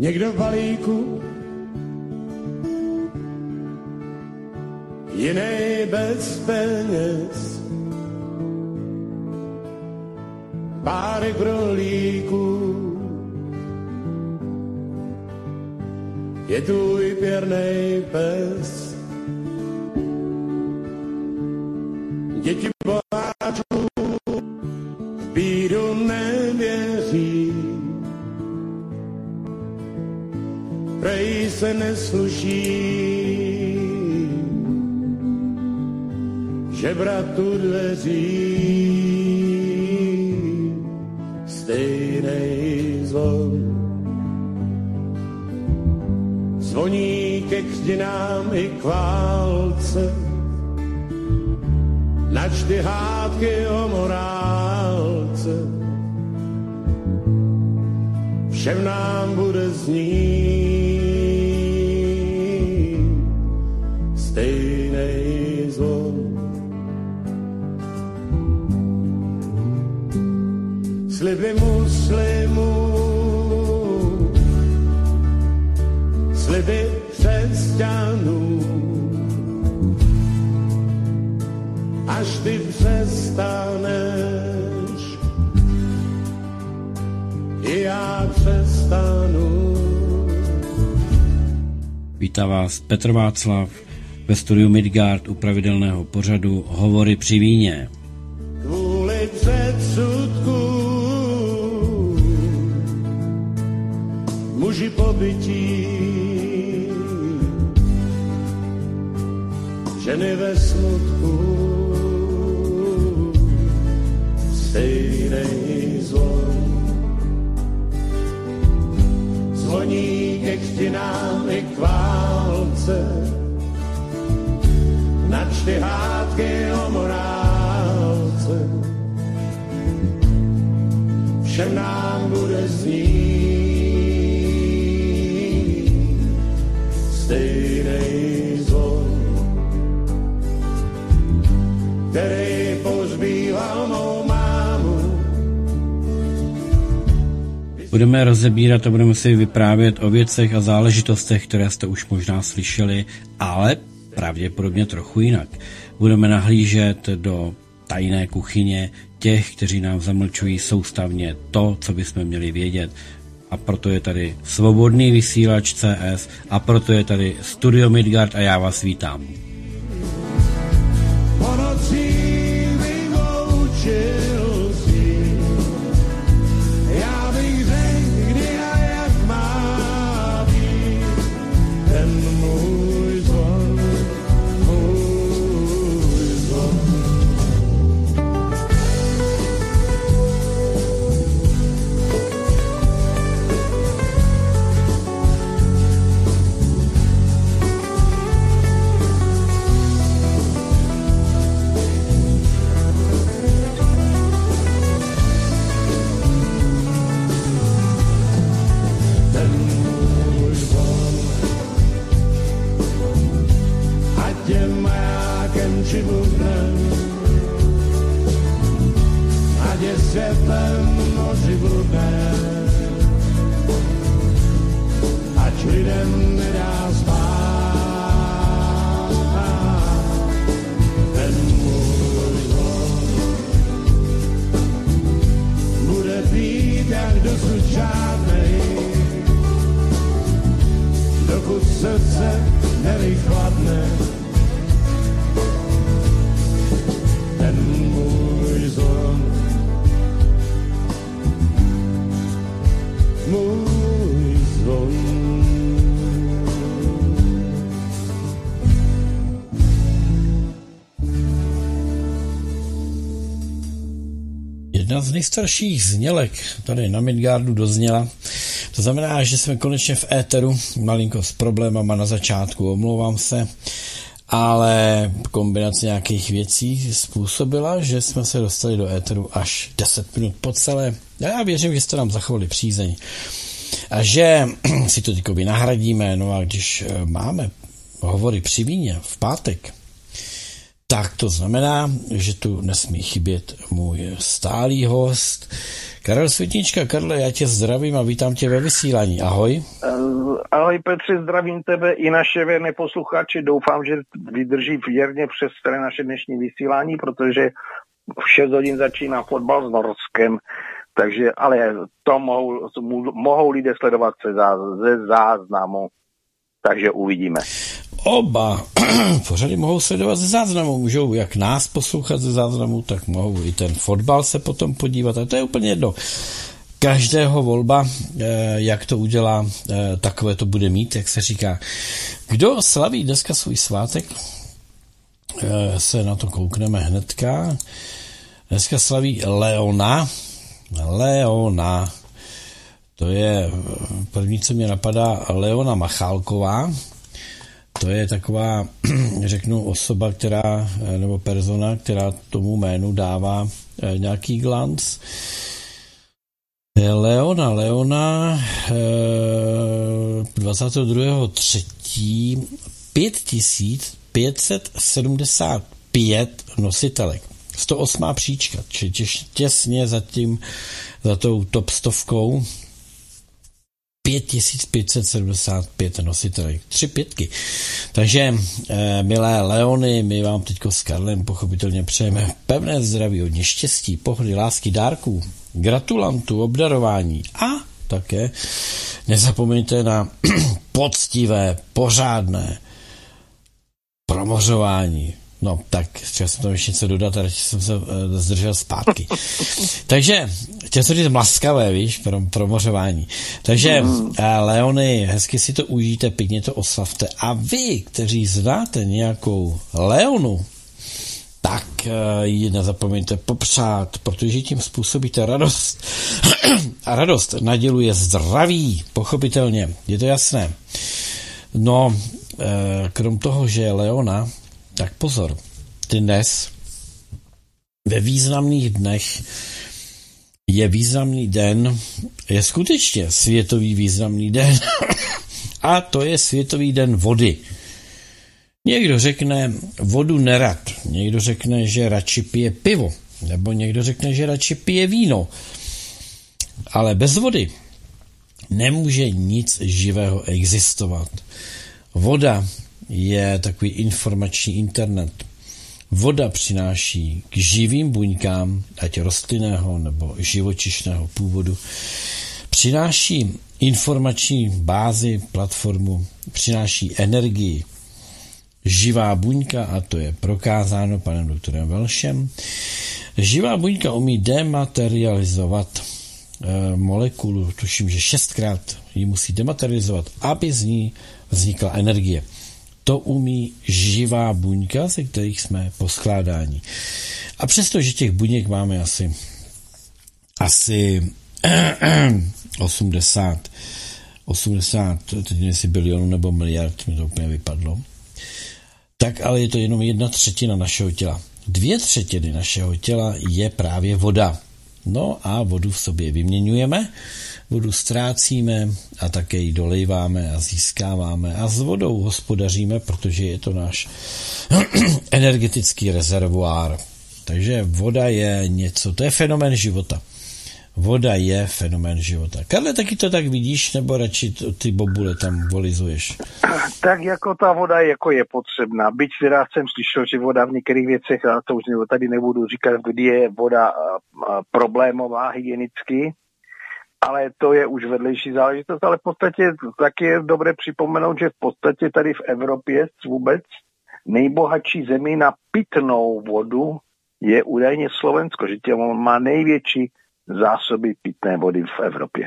někdo v balíku, jiný bez peněz, párek rolíků, je tvůj pěrnej pes. Děti boháčů v bídu nevěří, prej se nesluší žebrat u dveří. Stejnej zvon zvoní ke křtinám i k válce, načty hádky o morálce, všem nám bude znít stejnej zvon. Sliby muslimů, sliby křesťanů, až ty přestaneš, i já přestanu. Vítá vás Petr Václav ve studiu Midgard u pravidelného pořadu Hovory při víně. Kvůli předsudku muži pobytí, ženy ve smutku, stejnej zvon zvoní ke křtinám i k válce, načty hádky o morálce, všem nám bude znít stejnej zvon, který pozbýval mou mámu. Budeme rozebírat a budeme si vyprávět o věcech a záležitostech, které jste už možná slyšeli, ale pravděpodobně trochu jinak. Budeme nahlížet do tajné kuchyně těch, kteří nám zamlčují soustavně to, co bychom měli vědět. A proto je tady Svobodný vysílač CS a proto je tady Studio Midgard a já vás vítám. Jedna z nejstarších znělek tady na Midgardu dozněla. To znamená, že jsme konečně v éteru, malinko s problémama na začátku, omlouvám se, ale kombinace nějakých věcí způsobila, že jsme se dostali do éteru až 10 minut po celé. Já věřím, že jste nám zachovali přízeň a že si to teď vynahradíme. No a když máme hovory při víně v pátek, tak to znamená, že tu nesmí chybět můj stálý host, Karel Světnička. Karle, já tě zdravím a vítám tě ve vysílání. Ahoj. Ahoj Petře, zdravím tebe i naše věrné posluchače. Doufám, že vydrží věrně přes celé naše dnešní vysílání, protože v 6 hodin začíná fotbal s Norskem. Takže, ale to mohou lidé sledovat ze záznamu. Takže uvidíme. Oba pořady mohou sledovat ze záznamu. Můžou jak nás poslouchat ze záznamu, tak mohou i ten fotbal se potom podívat. A to je úplně jedno. Každého volba, jak to udělá, takové to bude mít, jak se říká. Kdo slaví dneska svůj svátek, se na to koukneme hnedka. Dneska slaví Leona. To je první, co mě napadá, Leona Machálková. To je taková, řeknu, osoba, nebo persona, která tomu jménu dává nějaký glanc. Leona 22.3. 5575 nositelek. 108. příčka, či těsně za tou top 100 5575 nositelek. 3 pětky. Takže, milé Leony, my vám teďko s Karlem pochopitelně přejeme pevné zdraví, hodně štěstí, pohody, lásky, dárků, gratulantů, obdarování a také nezapomeňte na poctivé, pořádné promořování. No, tak chtěl jsem tam ještě něco dodat, ale jsem se zdržel zpátky. Takže, chtěl jsem říct mlaskavé, víš, promořování. Takže, Leony, hezky si to užijte, pěkně to oslavte. A vy, kteří znáte nějakou Leonu, tak ji nezapomeňte popřát, protože tím způsobíte radost. A radost naděluje zdraví, pochopitelně, je to jasné. No, krom toho, že je Leona, tak pozor, dnes ve významných dnech je významný den, je skutečně světový významný den a to je světový den vody. Někdo řekne vodu nerad, někdo řekne, že radši pije pivo, nebo někdo řekne, že radši pije víno. Ale bez vody nemůže nic živého existovat. Voda je takový informační internet. Voda přináší k živým buňkám, ať rostlinného nebo živočišného původu, přináší informační bázi, platformu, přináší energii. Živá buňka, a to je prokázáno panem doktorem Welchem, živá buňka umí dematerializovat molekulu, tuším, že 6krát ji musí dematerializovat, aby z ní vznikla energie. To umí živá buňka, ze kterých jsme poskládáni. A přestože těch buněk máme asi 80, teď jestli bilionů nebo miliard, mi to úplně vypadlo, tak ale je to jenom 1/3 našeho těla. 2/3 našeho těla je právě voda. No a vodu v sobě vyměňujeme, vodu ztrácíme a také ji dolejváme a získáváme a s vodou hospodaříme, protože je to náš energetický rezervoár. Takže voda je něco, to je fenomén života. Voda je fenomén života. Karle, taky to tak vidíš, nebo radši ty bobule tam volizuješ? Tak jako ta voda jako je potřebná. Byť teda jsem slyšel, že voda v některých věcech, a to už tady nebudu říkat, kdy je voda problémová hygienicky, ale to je už vedlejší záležitost, ale v podstatě taky je dobré připomenout, že v podstatě tady v Evropě vůbec nejbohatší zemí na pitnou vodu je údajně Slovensko, že tě má největší zásoby pitné vody v Evropě.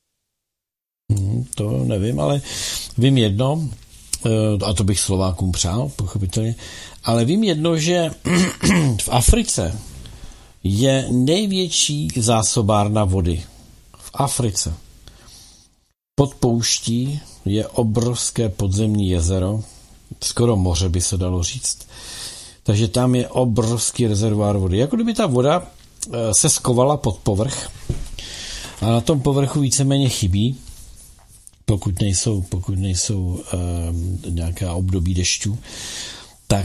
To nevím, ale vím jedno, a to bych Slovákům přál, pochopitelně, ale vím jedno, že v Africe je největší zásobárna vody. V Africe. Pod pouští je obrovské podzemní jezero, skoro moře by se dalo říct. Takže tam je obrovský rezervoár vody. Jako kdyby ta voda se skovala pod povrch a na tom povrchu víceméně chybí, pokud nejsou nějaká období dešťů, tak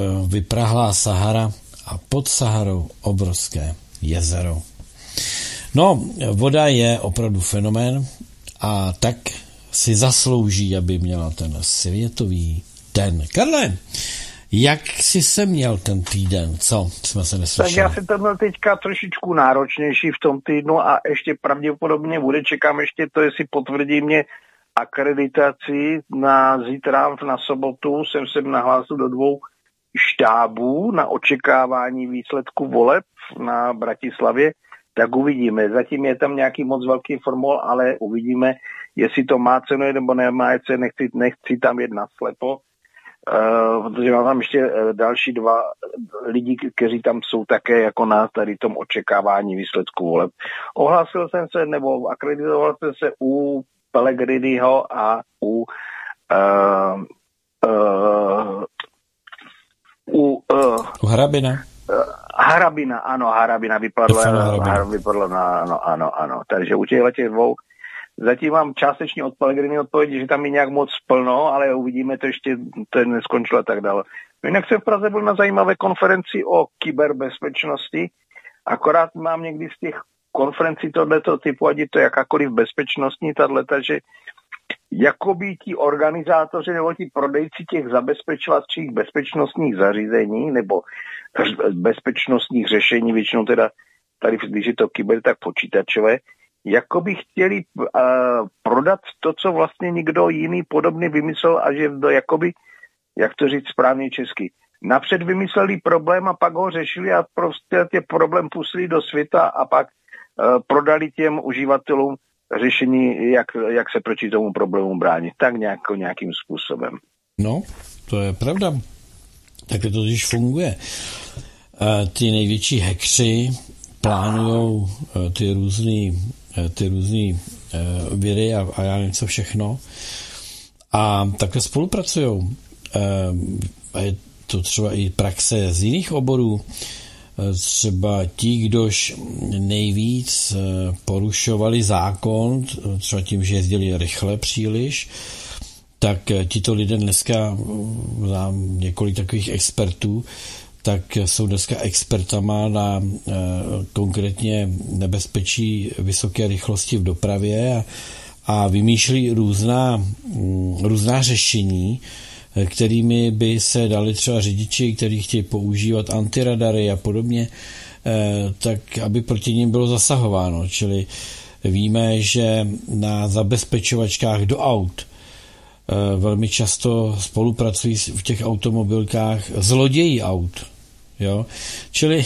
vyprahlá Sahara a pod Saharou obrovské jezero. No, voda je opravdu fenomén a tak si zaslouží, aby měla ten světový den. Karle, jak jsi se měl ten týden? Co jsme se neslyšeli? Tak já jsem to měl teďka trošičku náročnější v tom týdnu a ještě pravděpodobně bude, čekám ještě to, jestli potvrdí mě akreditaci na zítra, na sobotu, jsem se nahlásil do 2 štábů na očekávání výsledku voleb na Bratislavě, tak uvidíme. Zatím je tam nějaký moc velký formul, ale uvidíme, jestli to má cenu nebo nemá cenu, nechci tam jet naslepo, protože mám tam ještě další 2 lidi, kteří tam jsou také jako na tady tom očekávání výsledku voleb. Ohlásil jsem se, nebo akreditoval jsem se u Pellegriniho a u Harabina. Harabina, ano, Harabina vypadlo ano. Takže u těch 2 zatím mám částečně od Pellegrini odpovědi, že tam je nějak moc plno, ale uvidíme, to ještě to neskončilo a tak dále. Jinak jsem v Praze byl na zajímavé konferenci o kyberbezpečnosti, akorát mám někdy z těch konferencí tohleto typu, ať je to jakákoliv bezpečnostní tato, že jakoby ti organizátoři nebo ti prodejci těch zabezpečovacích bezpečnostních zařízení nebo bezpečnostních řešení, většinou teda tady, když je to kyber, tak počítačové, jakoby chtěli prodat to, co vlastně nikdo jiný podobně vymyslel a že jakoby, jak to říct správně česky, napřed vymysleli problém a pak ho řešili a prostě tě problém pustili do světa a pak prodali těm uživatelům řešení, jak se proti tomu problému bránit. Tak nějakým způsobem. No, to je pravda. Takhle to totiž funguje. Ty největší hackři plánujou ty různý viry a já nevím co všechno a takhle spolupracujou. A je to třeba i praxe z jiných oborů. Třeba ti, kdož nejvíc porušovali zákon, třeba tím, že jezdili rychle příliš, tak tito lidé dneska, znám několik takových expertů, tak jsou dneska expertama na konkrétně nebezpečí vysoké rychlosti v dopravě a vymýšlí různá řešení, kterými by se dali třeba řidiči, kteří chtějí používat antiradary a podobně, tak aby proti nim bylo zasahováno. Čili víme, že na zabezpečovačkách do aut velmi často spolupracují v těch automobilkách zloději aut. Jo? Čili,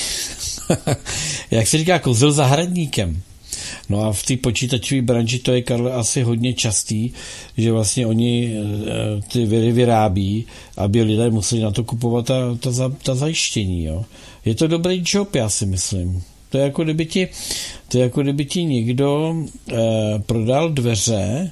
jak se říká, kozel zahradníkem. No a v té počítačové branži to je, Karle, asi hodně častý, že vlastně oni ty viry vyrábí, aby lidé museli na to kupovat ta zajištění. Jo. Je to dobrý job, já si myslím. To je jako kdyby ti někdo prodal dveře,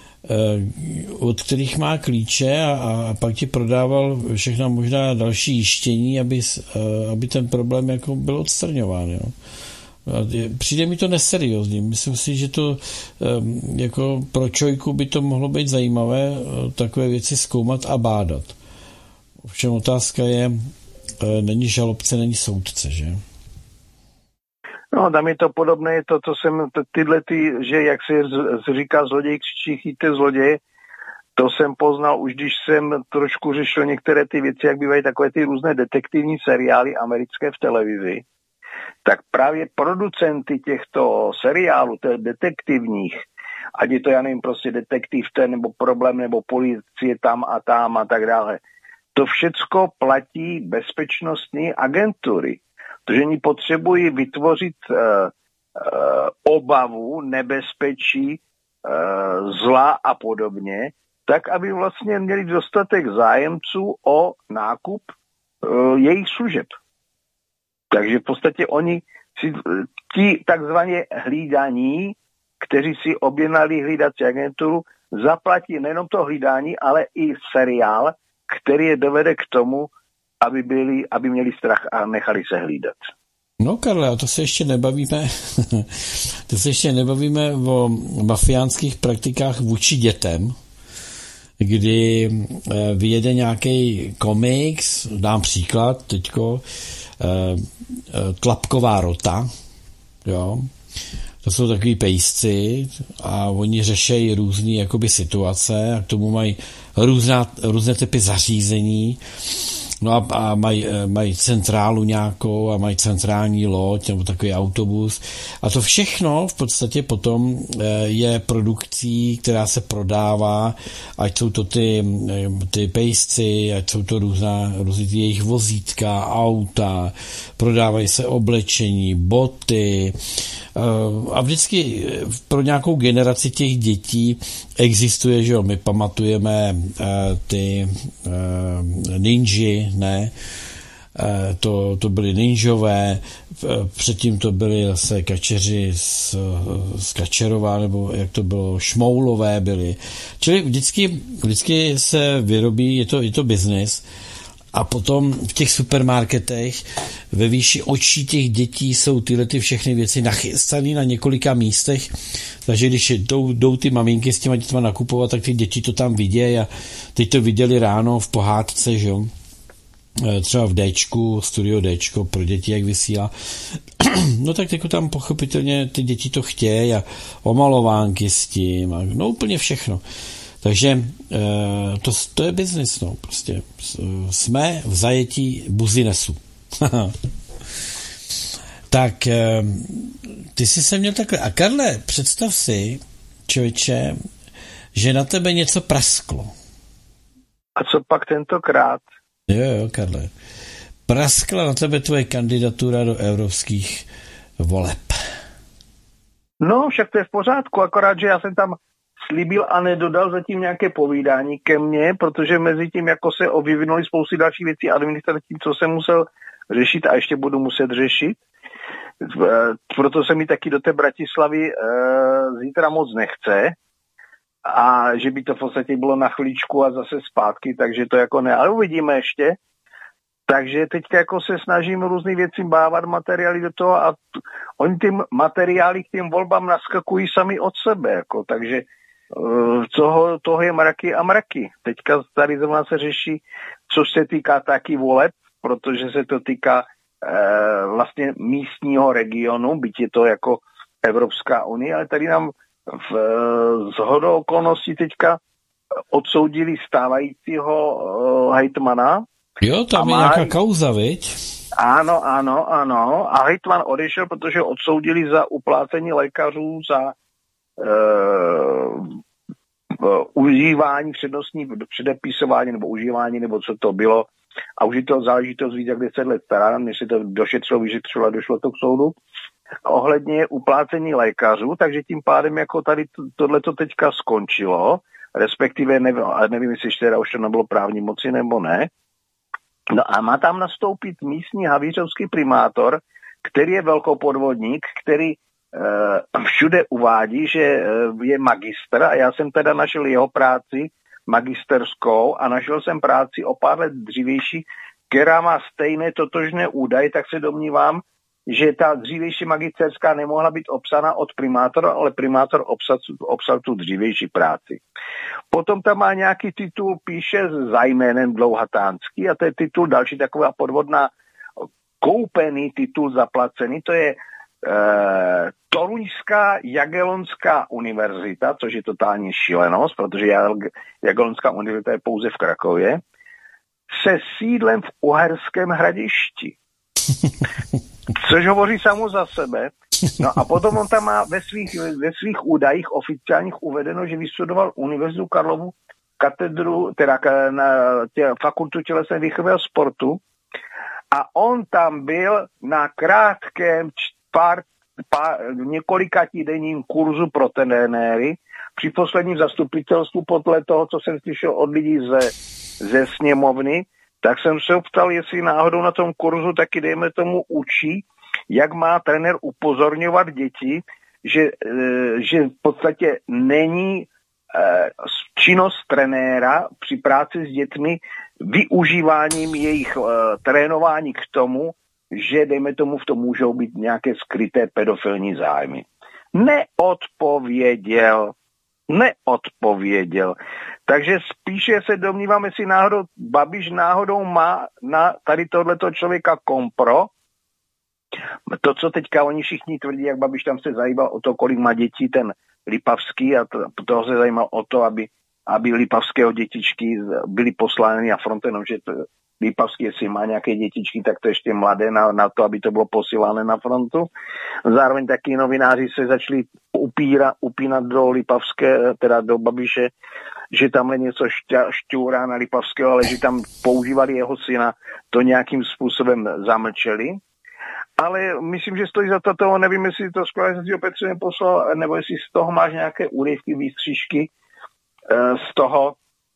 od kterých má klíče a pak ti prodával všechno možná další jištění, aby ten problém jako byl odstraňován. Jo. Přijde mi to neseriózní. Myslím si, že to jako pro čojku by to mohlo být zajímavé takové věci zkoumat a bádat. Ovšem otázka je, není žalobce, není soudce, že? No, tam je to podobné, je to, co jsem že jak se říká zloděj křičí, chyťte zloděje, to jsem poznal už, když jsem trošku řešil některé ty věci, jak bývají takové ty různé detektivní seriály americké v televizi. Tak právě producenty těchto seriálů, detektivních, ať je to, já nevím, prostě detektiv ten, nebo problém, nebo policie tam a tak dále, to všecko platí bezpečnostní agentury, protože oni potřebují vytvořit obavu, nebezpečí, zla a podobně, tak, aby vlastně měli dostatek zájemců o nákup jejich služeb. Takže v podstatě oni ti takzvaně hlídaní, kteří si objednali hlídací agenturu, zaplatí nejenom to hlídání, ale i seriál, který je dovede k tomu, aby měli strach a nechali se hlídat. No, Karle, a to se ještě nebavíme o mafiánských praktikách vůči dětem, kdy vyjede nějaký komiks, dám příklad teďko, Tlapková rota, jo, To jsou takový pejsci a oni řešejí různé jakoby situace a k tomu mají různé typy zařízení. No a mají centrálu nějakou a mají centrální loď nebo takový autobus. A to všechno v podstatě potom je produkcí, která se prodává, ať jsou to ty pejsci, ať jsou to různé jejich vozítka, auta, prodávají se oblečení, boty. A vždycky pro nějakou generaci těch dětí existuje, že jo, my pamatujeme ty ninji, ne? To byli ninjové, předtím to byli zase kačeři z Kačerova, nebo jak to bylo, šmoulové byli. Čili vždycky se vyrobí, je to biznis. A potom v těch supermarketech ve výši očí těch dětí jsou tyhle všechny věci nachystané na několika místech, takže když jdou ty maminky s těma dětma nakupovat, tak ty děti to tam vidějí a teď to viděli ráno v pohádce, že jo, třeba v Dčku, studio Dčko pro děti, jak vysílá. No tak jako tam pochopitelně ty děti to chtějí a omalovánky s tím a no úplně všechno. Takže to je biznis, no, prostě. Jsme v zajetí buzinesu. Tak, ty jsi se měl takhle. A Karle, představ si, člověče, že na tebe něco prasklo. A co pak tentokrát? Jo, Karle. Praskla na tebe tvoje kandidatura do evropských voleb. No, však to je v pořádku, akorát, že já jsem tam slíbil a nedodal zatím nějaké povídání ke mně, protože mezi tím jako se vyvinuly spousty dalších věcí administrativních, co jsem musel řešit a ještě budu muset řešit. Proto se mi taky do té Bratislavy zítra moc nechce a že by to v podstatě bylo na chvíličku a zase zpátky, takže to jako ne, ale uvidíme ještě. Takže teďka jako se snažím různý věci bávat materiály do toho a oni ty materiály k těm volbám naskakují sami od sebe, jako, takže toho je mraky a mraky. Teďka tady zrovna se řeší, co se týká taky voleb, protože se to týká vlastně místního regionu, byť je to jako Evropská unie, ale tady nám shodou okolností teďka odsoudili stávajícího hejtmana. Jo, tam je nějaká kauza, viď? Ano. A hejtman odešel, protože odsoudili za uplácení lékařů, za užívání přednostní předepisování nebo užívání, nebo co to bylo. A už je to záležitost víc jak 10 let stará, než se to došetřilo, vyšetřilo a došlo to k soudu. Ohledně uplácení lékařů, takže tím pádem jako tady tohleto teďka skončilo, respektive nevím, jestli teda už to nebylo právní moci nebo ne. No a má tam nastoupit místní havířovský primátor, který je velkopodvodník, který všude uvádí, že je magistr a já jsem teda našel jeho práci magisterskou a našel jsem práci o pár let dřívější, která má stejné totožné údaje, tak se domnívám, že ta dřívější magisterská nemohla být obsána od primátora, ale primátor obsal tu dřívější práci. Potom tam má nějaký titul, píše za jménem Dlouhatánský a to je titul další taková podvodná koupený titul zaplacený, to je Toruňská Jagellonská univerzita, což je totální šílenost, protože Jagellonská univerzita je pouze v Krakově, se sídlem v Uherském Hradišti. Což hovoří samo za sebe. No a potom on tam má ve svých údajích oficiálních uvedeno, že vystudoval Univerzitu Karlovu katedru, teda na fakultu tělesné výchovy a sportu a on tam byl na krátkém několika týdenním kurzu pro trenéry při posledním zastupitelstvu podle toho, co jsem slyšel od lidí ze sněmovny, tak jsem se ptal, jestli náhodou na tom kurzu taky dejme tomu učí, jak má trenér upozorňovat děti, že v podstatě není činnost trenéra při práci s dětmi využíváním jejich trénování k tomu, že dejme tomu v tom můžou být nějaké skryté pedofilní zájmy. Neodpověděl. Takže spíše se domnívám, jestli Babiš náhodou má na tady tohleto člověka kompro To, co teďka oni všichni tvrdí, jak Babiš tam se zajímal o to, kolik má dětí ten Lipavský, a toho se zajímal o to, aby lipavského dětičky byly poslány na frontu, že Lipavský, jestli má nějaké dětičky, tak to ještě mladé na to, aby to bylo posíláno na frontu. Zároveň taky novináři se začali upínat do Lipavské, teda do Babiše, že tamhle něco šťourá na Lipavského, ale že tam používali jeho syna, to nějakým způsobem zamlčeli. Ale myslím, že stojí za to, nevím, jestli to skoro si ho Petře neposlal, nebo jestli z toho máš nějaké úryvky, výstřižky z toho,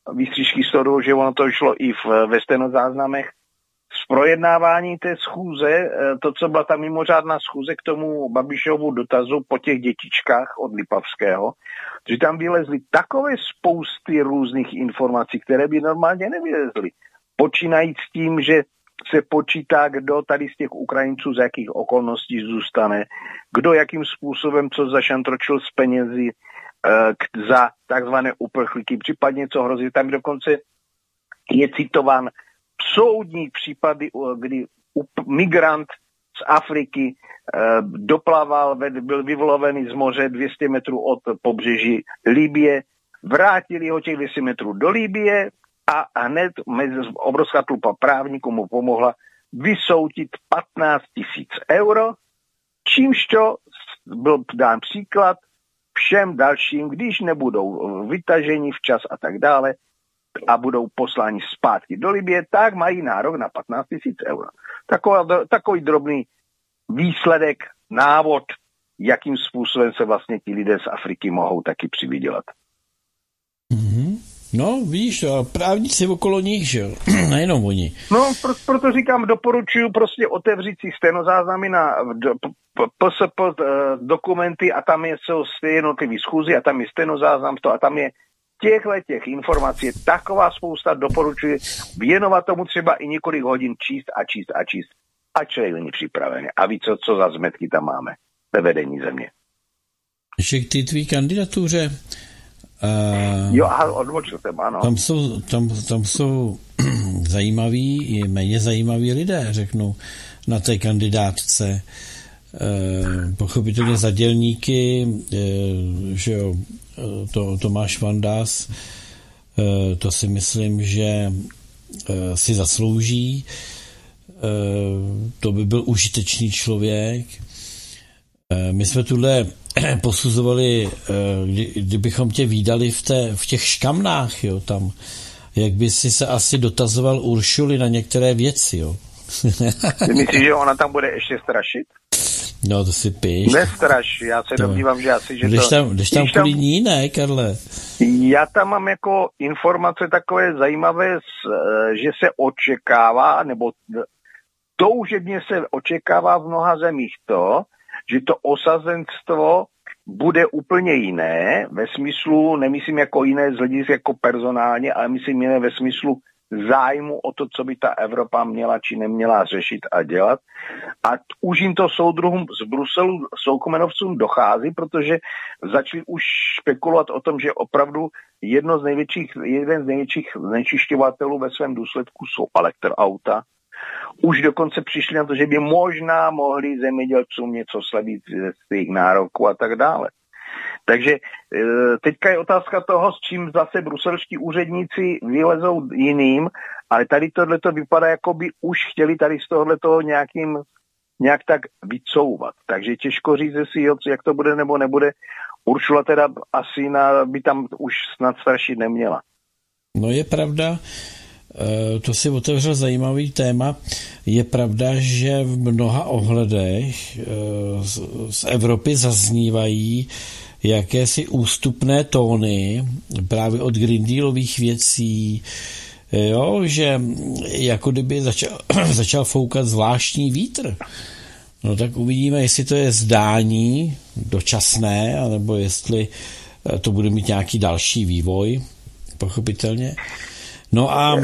že ono to šlo i ve stenozáznamech. Z projednávání té schůze, to, co byla ta mimořádná schůze k tomu Babišovu dotazu po těch dětičkách od Lipavského, že tam vylezly takové spousty různých informací, které by normálně nevylezly. Počínajíc s tím, že se počítá, kdo tady z těch Ukrajinců z jakých okolností zůstane, kdo jakým způsobem co zašantročil z penězi za takzvané uprchlíky, případně co hrozí. Tam dokonce je citován soudní případy, kdy migrant z Afriky doplaval, byl vyvlovený z moře 200 metrů od pobřeží Libye, vrátili ho těch 200 metrů do Libye a hned obrovská tlupa právníků mu pomohla vysoutit 15 000 euro, čímž to byl dán příklad všem dalším, když nebudou vytaženi včas a tak dále a budou posláni zpátky do Libye, tak mají nárok na 15 000 euro. Takový drobný výsledek, návod, jakým způsobem se vlastně ti lidé z Afriky mohou taky přivydělat. Mm-hmm. No, víš, a právníci okolo nich, že jo, nejenom oni. No, proto říkám, doporučuji prostě otevřít si stenozáznamy na PSP dokumenty a tam jsou jednotlivý schůzy a tam je stenozáznam to a tam je těch informací je taková spousta, doporučuji věnovat tomu třeba i několik hodin číst. A člověk není připravený. A ví, co za zmetky tam máme ve vedení země. Ještě k té tvý kandidatuře. Jo, aha, odbočil jsem, ano. Tam jsou zajímaví i méně zajímaví lidé, řeknu, na té kandidátce. Pochopitelně za dělníky, že jo, Tomáš Vandás, to si myslím, že si zaslouží. To by byl užitečný člověk. My jsme tuhle posuzovali, kdybychom tě vídali v těch škamnách, jo, tam, jak by si se asi dotazoval Uršuly na některé věci, jo. Ty myslíš, že ona tam bude ještě strašit? No, to si píš. Nestraš, já se domnívám, že asi, že Když tam kvůli ní, ne, Karle? Já tam mám jako informace takové zajímavé, že se očekává, nebo toužebně se očekává v mnoha zemích to, že to osazenstvo bude úplně jiné, ve smyslu, nemyslím jako jiné z hlediska jako personálně, ale myslím jiné ve smyslu zájmu o to, co by ta Evropa měla či neměla řešit a dělat. A už jim to soudruhům z Bruselu, soukomenovcům dochází, protože začali už spekulovat o tom, že opravdu jeden z největších znečišťovatelů ve svém důsledku jsou elektroauta. Už dokonce přišli na to, že by možná mohli zemědělcům něco slevit z jejich nároků a tak dále. Takže teďka je otázka toho, s čím zase bruselští úředníci vylezou jiným, ale tady tohleto vypadá, jako by už chtěli tady z tohleto nějak tak vycouvat. Takže těžko říct, jak to bude nebo nebude. Uršula teda asi by tam už snad strašit neměla. No je pravda, to si otevřel zajímavý téma. Je pravda, že v mnoha ohledech z Evropy zaznívají jakési ústupné tóny právě od Green Dealových věcí, jo, že jako kdyby začal foukat zvláštní vítr. No tak uvidíme, jestli to je zdání dočasné, anebo jestli to bude mít nějaký další vývoj, pochopitelně. No a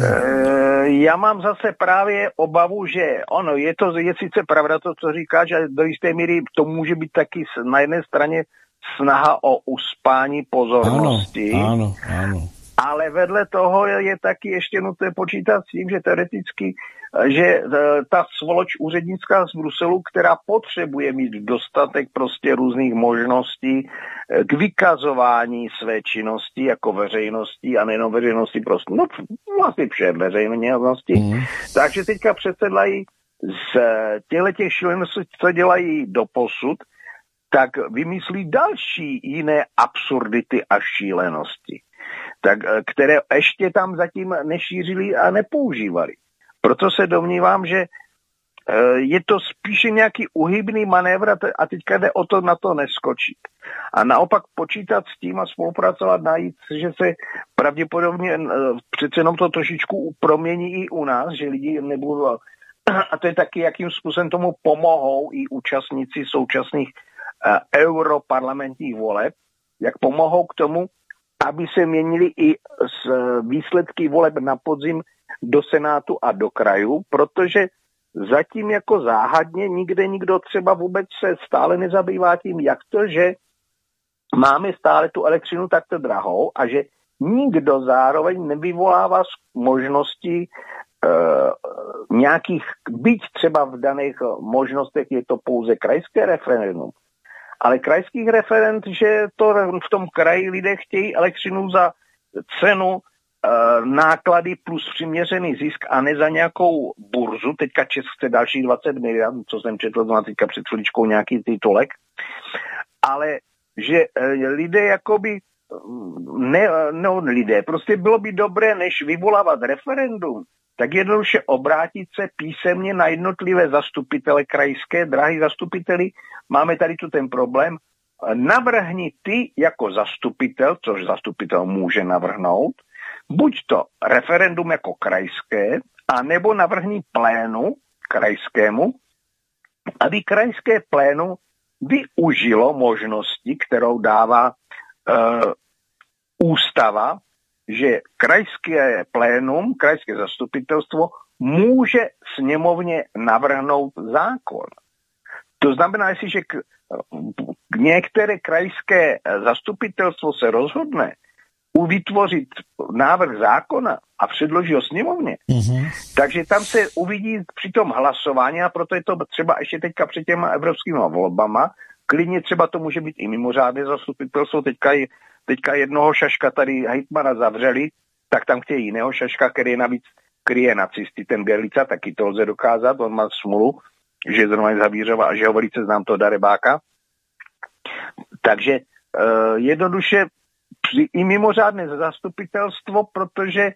já mám zase právě obavu, že ono, je sice pravda to, co říkáš, že do jisté míry to může být taky na jedné straně snaha o uspání pozornosti. Ano. Ale vedle toho je taky ještě nutné počítat s tím, že teoreticky, že ta svoloč úřednická z Bruselu, která potřebuje mít dostatek prostě různých možností k vykazování své činnosti jako veřejnosti a nejenom veřejnosti prostě, no vlastně všem veřejnosti. Takže teďka předsedlají z těch šíleností, co dělají doposud, tak vymyslí další jiné absurdity a šílenosti, tak, které ještě tam zatím nešířili a nepoužívali. Proto se domnívám, že je to spíše nějaký uhybný manévr a teďka jde o to na to neskočit. A naopak počítat s tím a spolupracovat, najít, že se pravděpodobně přece jenom to trošičku promění i u nás, že lidi nebudou. A to je taky, jakým způsobem tomu pomohou i účastníci současných europarlamentních voleb, jak pomohou k tomu, aby se měnili i z výsledky voleb na podzim do Senátu a do krajů, protože zatím jako záhadně nikdo třeba vůbec se stále nezabývá tím, jak to, že máme stále tu elektřinu takto drahou a že nikdo zároveň nevyvolává možnosti nějakých, byť třeba v daných možnostech je to pouze krajské referendum, ale krajských referent, že to v tom kraji lidé chtějí elektřinu za cenu náklady plus přiměřený zisk a ne za nějakou burzu. Teďka Česk chce další 20 miliard, co jsem četl na teďka před chviličkou nějaký titulek. Ale že lidé jakoby lidé, prostě bylo by dobré, než vyvolávat referendum, tak jednoduše obrátit se písemně na jednotlivé zastupitele krajské, drahí zastupiteli, máme tady tu ten problém, navrhni ty jako zastupitel, což zastupitel může navrhnout, buď to referendum jako krajské, a nebo navrhni plénu krajskému, aby krajské plénu využilo možnosti, kterou dává ústava, že krajské plénum, krajské zastupitelstvo může sněmovně navrhnout zákon. To znamená, jestliže některé krajské zastupitelstvo se rozhodne vytvořit návrh zákona a předloží ho sněmovně, takže tam se uvidí při tom hlasování a proto je to třeba ještě teďka před těma evropskými volbama, klidně třeba to může být i mimořádné zastupitelstvo, teďka jednoho šaška tady hejtmana zavřeli, tak tam chtějí jiného šaška, který navíc kryje nacisty, ten Gerlica, taky to lze dokázat, on má smůlu, že je zrovna z Havířova a že ho velice znám toho darebáka. Takže jednoduše i mimořádné zastupitelstvo, protože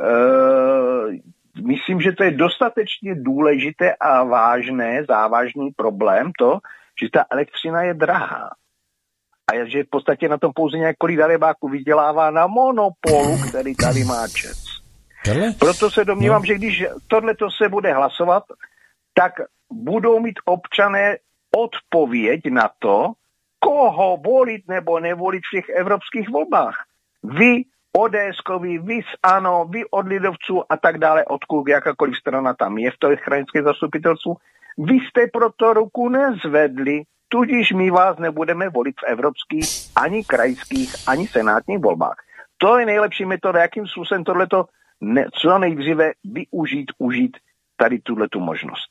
myslím, že to je dostatečně důležité a závažný problém to, že ta elektřina je drahá. A že v podstatě na tom pouze několik darebáků vydělává na monopolu, který tady má ČEZ. Proto se domnívám, že když tohleto se bude hlasovat, tak budou mít občané odpověď na to, koho volit nebo nevolit v těch evropských volbách. Vy ODS-kovi, vy z ANO, vy od lidovců a tak dále, odkud jakákoliv strana tam je v tom krajské zastupitelstvu, vy jste proto ruku nezvedli, tudíž my vás nebudeme volit v evropských, ani krajských, ani senátních volbách. To je nejlepší metoda, jakým způsobem tohleto co nejdříve užít tady tuhletu možnost.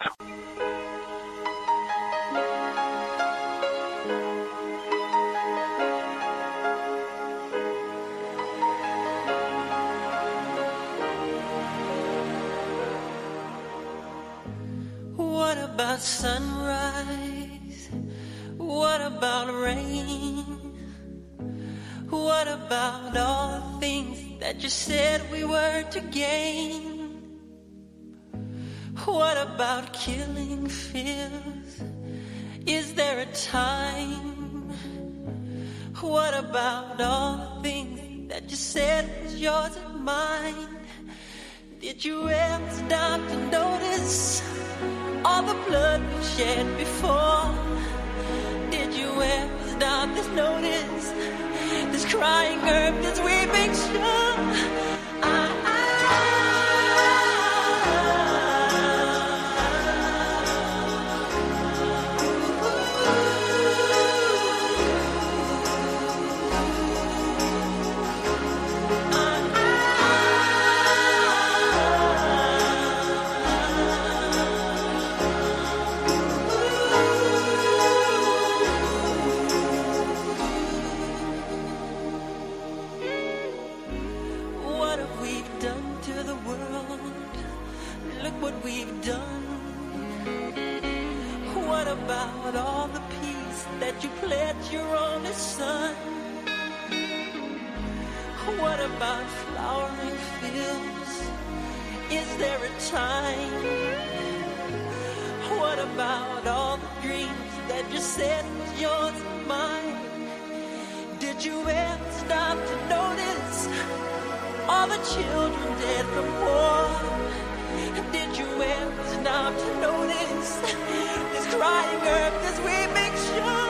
What about sunrise? What about rain? What about all the things that you said we were to gain? What about killing fears? Is there a time? What about all the things that you said was yours and mine? Did you ever stop to notice all the blood we shed before? Did you ever stop to notice this crying earth, this weeping shore? what we've done? What about all the peace that you pledged your only son? What about flowering fields? Is there a time? What about all the dreams that you said was yours and mine? Did you ever stop to notice all the children dead from war? Did you ever stop to notice this crying earth as we make sure?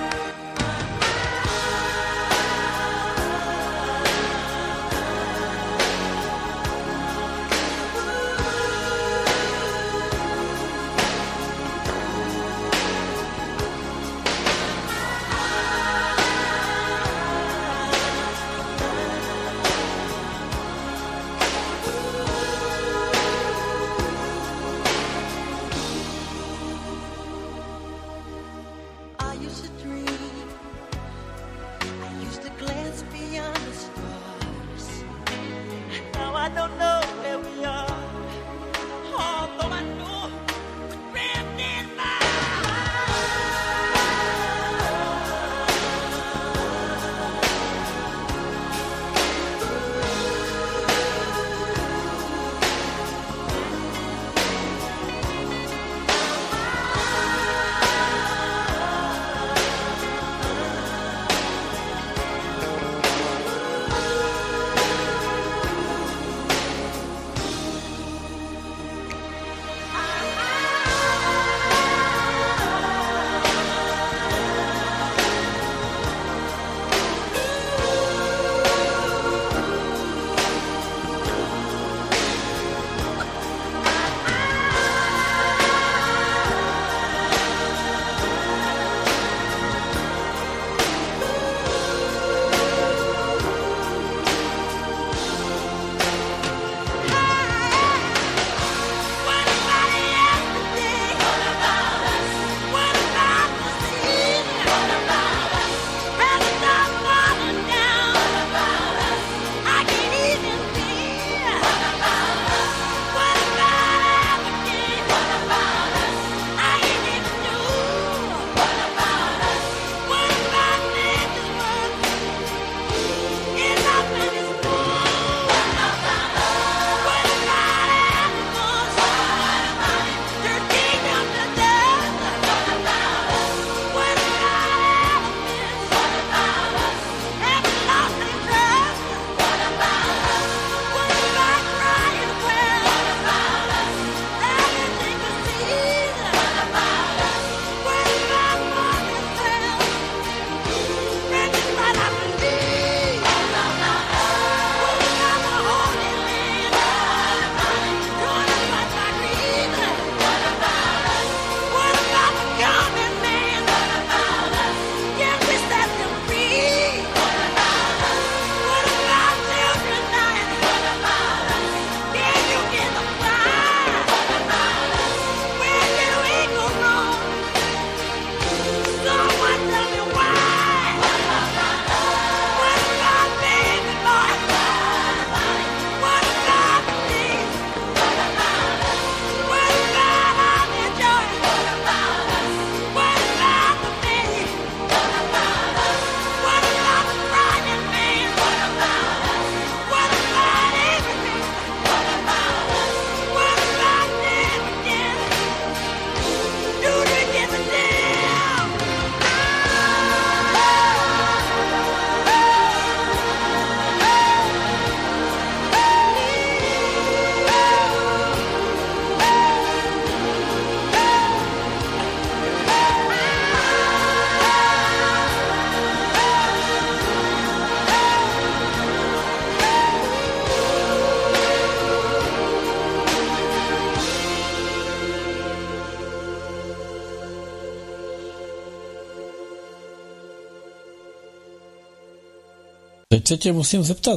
Teď se tě musím zeptat,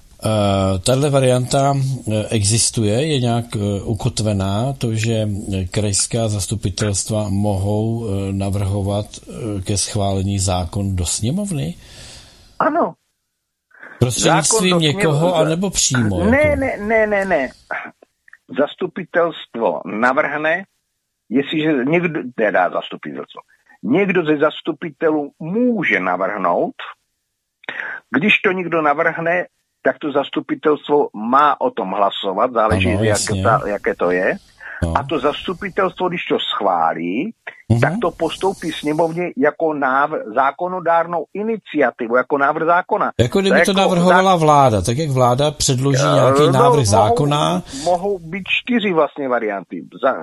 tahle varianta existuje, je nějak ukotvená, to, že krajská zastupitelstva mohou navrhovat ke schválení zákon do sněmovny? Ano. Prostřednictvím někoho, anebo přímo? Ne. zastupitelstvo navrhne, jestliže někdo, nedá zastupitelstvo, někdo ze zastupitelů může navrhnout, když to někdo navrhne, tak to zastupitelstvo má o tom hlasovat, záleží, jaké to je. No. A to zastupitelstvo, když to schválí, tak to postoupí sněmovně jako zákonodárnou iniciativu, jako návrh zákona. Jako kdyby to navrhovala vláda, tak jak vláda předloží nějaký návrh zákona. Mohou být 4 vlastně varianty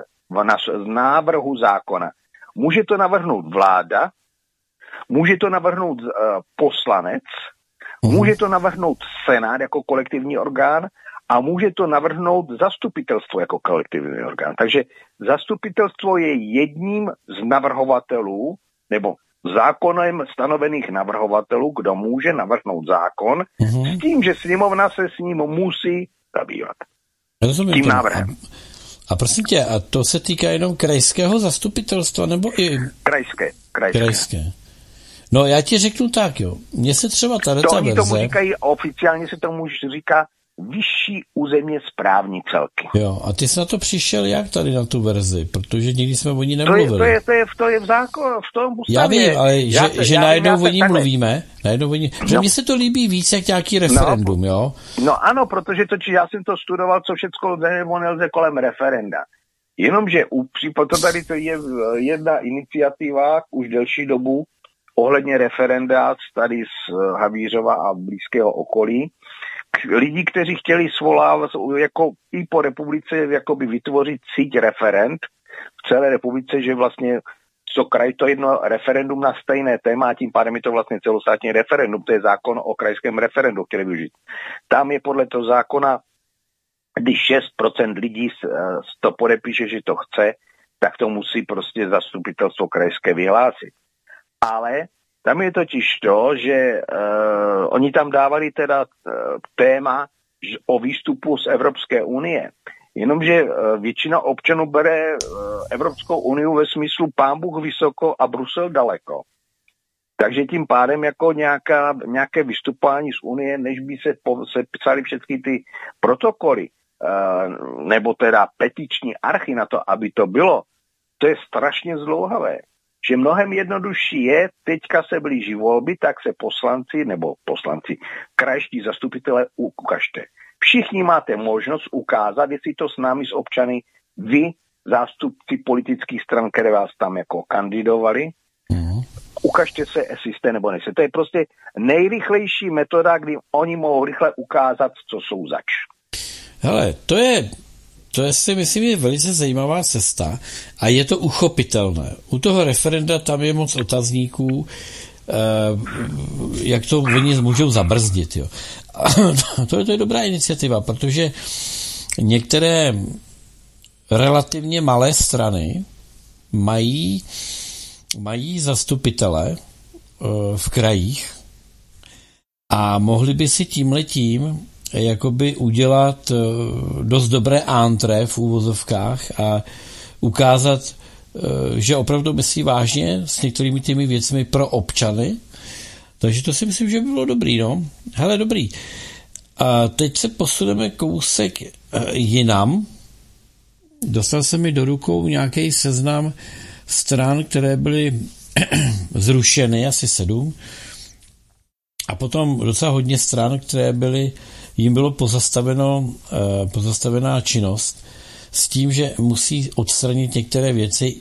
z návrhu zákona. Může to navrhnout vláda, může to navrhnout poslanec, může to navrhnout Senát jako kolektivní orgán a může to navrhnout zastupitelstvo jako kolektivní orgán. Takže zastupitelstvo je jedním z navrhovatelů, nebo zákonem stanovených navrhovatelů, kdo může navrhnout zákon, s tím, že sněmovna se s ním musí zabývat. Tím návrhem. A prosím tě, a to se týká jenom krajského zastupitelstva, nebo i... Krajské. No já ti řeknu tak, jo. Mně se třeba ta verze... Oni tomu říkají, oficiálně se tomu říká vyšší územně správní celky. Jo, a ty jsi na to přišel jak tady na tu verzi? Protože nikdy jsme o ní nemluvili. To je v zákonu, v tom ústavě. Já vím, ale že najednou o ní mluvíme, že mně se to líbí víc jak nějaký referendum, jo? No ano, protože já jsem to studoval, co všechno lze nebo nelze kolem referenda. Jenomže tady to je jedna iniciativa už delší dobu ohledně referenda tady z Havířova a blízkého okolí. Lidi, kteří chtěli svolávat jako i po republice jakoby vytvořit síť referend v celé republice, že vlastně co kraj to jedno referendum na stejné téma a tím pádem je to vlastně celostátní referendum, to je zákon o krajském referendu, který využít. Tam je podle toho zákona, když 6% lidí to podepíše, že to chce, tak to musí prostě zastupitelstvo krajské vyhlásit. Ale tam je totiž to, že oni tam dávali teda téma o výstupu z Evropské unie. Jenomže většina občanů bere Evropskou uniu ve smyslu Pán Bůh vysoko a Brusel daleko. Takže tím pádem jako nějaké vystupování z unie, než by se psaly všechny ty protokoly, nebo teda petiční archy na to, aby to bylo, to je strašně zdlouhavé. Že mnohem jednodušší je, teďka se blíží volby, tak se poslanci, krajští zastupitelé ukažte. Všichni máte možnost ukázat, jestli to s námi, s občany, vy, zástupci politických stran, které vás tam jako kandidovali, ukažte se, jestli jste nebo nejste. To je prostě nejrychlejší metoda, kdy oni mohou rychle ukázat, co jsou zač. Hele, to je si myslím je velice zajímavá cesta a je to uchopitelné. U toho referenda tam je moc otazníků, jak to oni můžou zabrzdit. Jo. To je dobrá iniciativa, protože některé relativně malé strany mají zastupitele v krajích a mohli by si tímhletím jakoby udělat dost dobré antré v úvozovkách a ukázat, že opravdu myslí vážně s některými těmi věcmi pro občany. Takže to si myslím, že by bylo dobrý, no. Hele, dobrý. A teď se posuneme kousek jinam. Dostal se mi do rukou nějaký seznam stran, které byly zrušeny, asi 7. A potom docela hodně stran, které jim bylo pozastavená činnost s tím, že musí odstranit některé věci,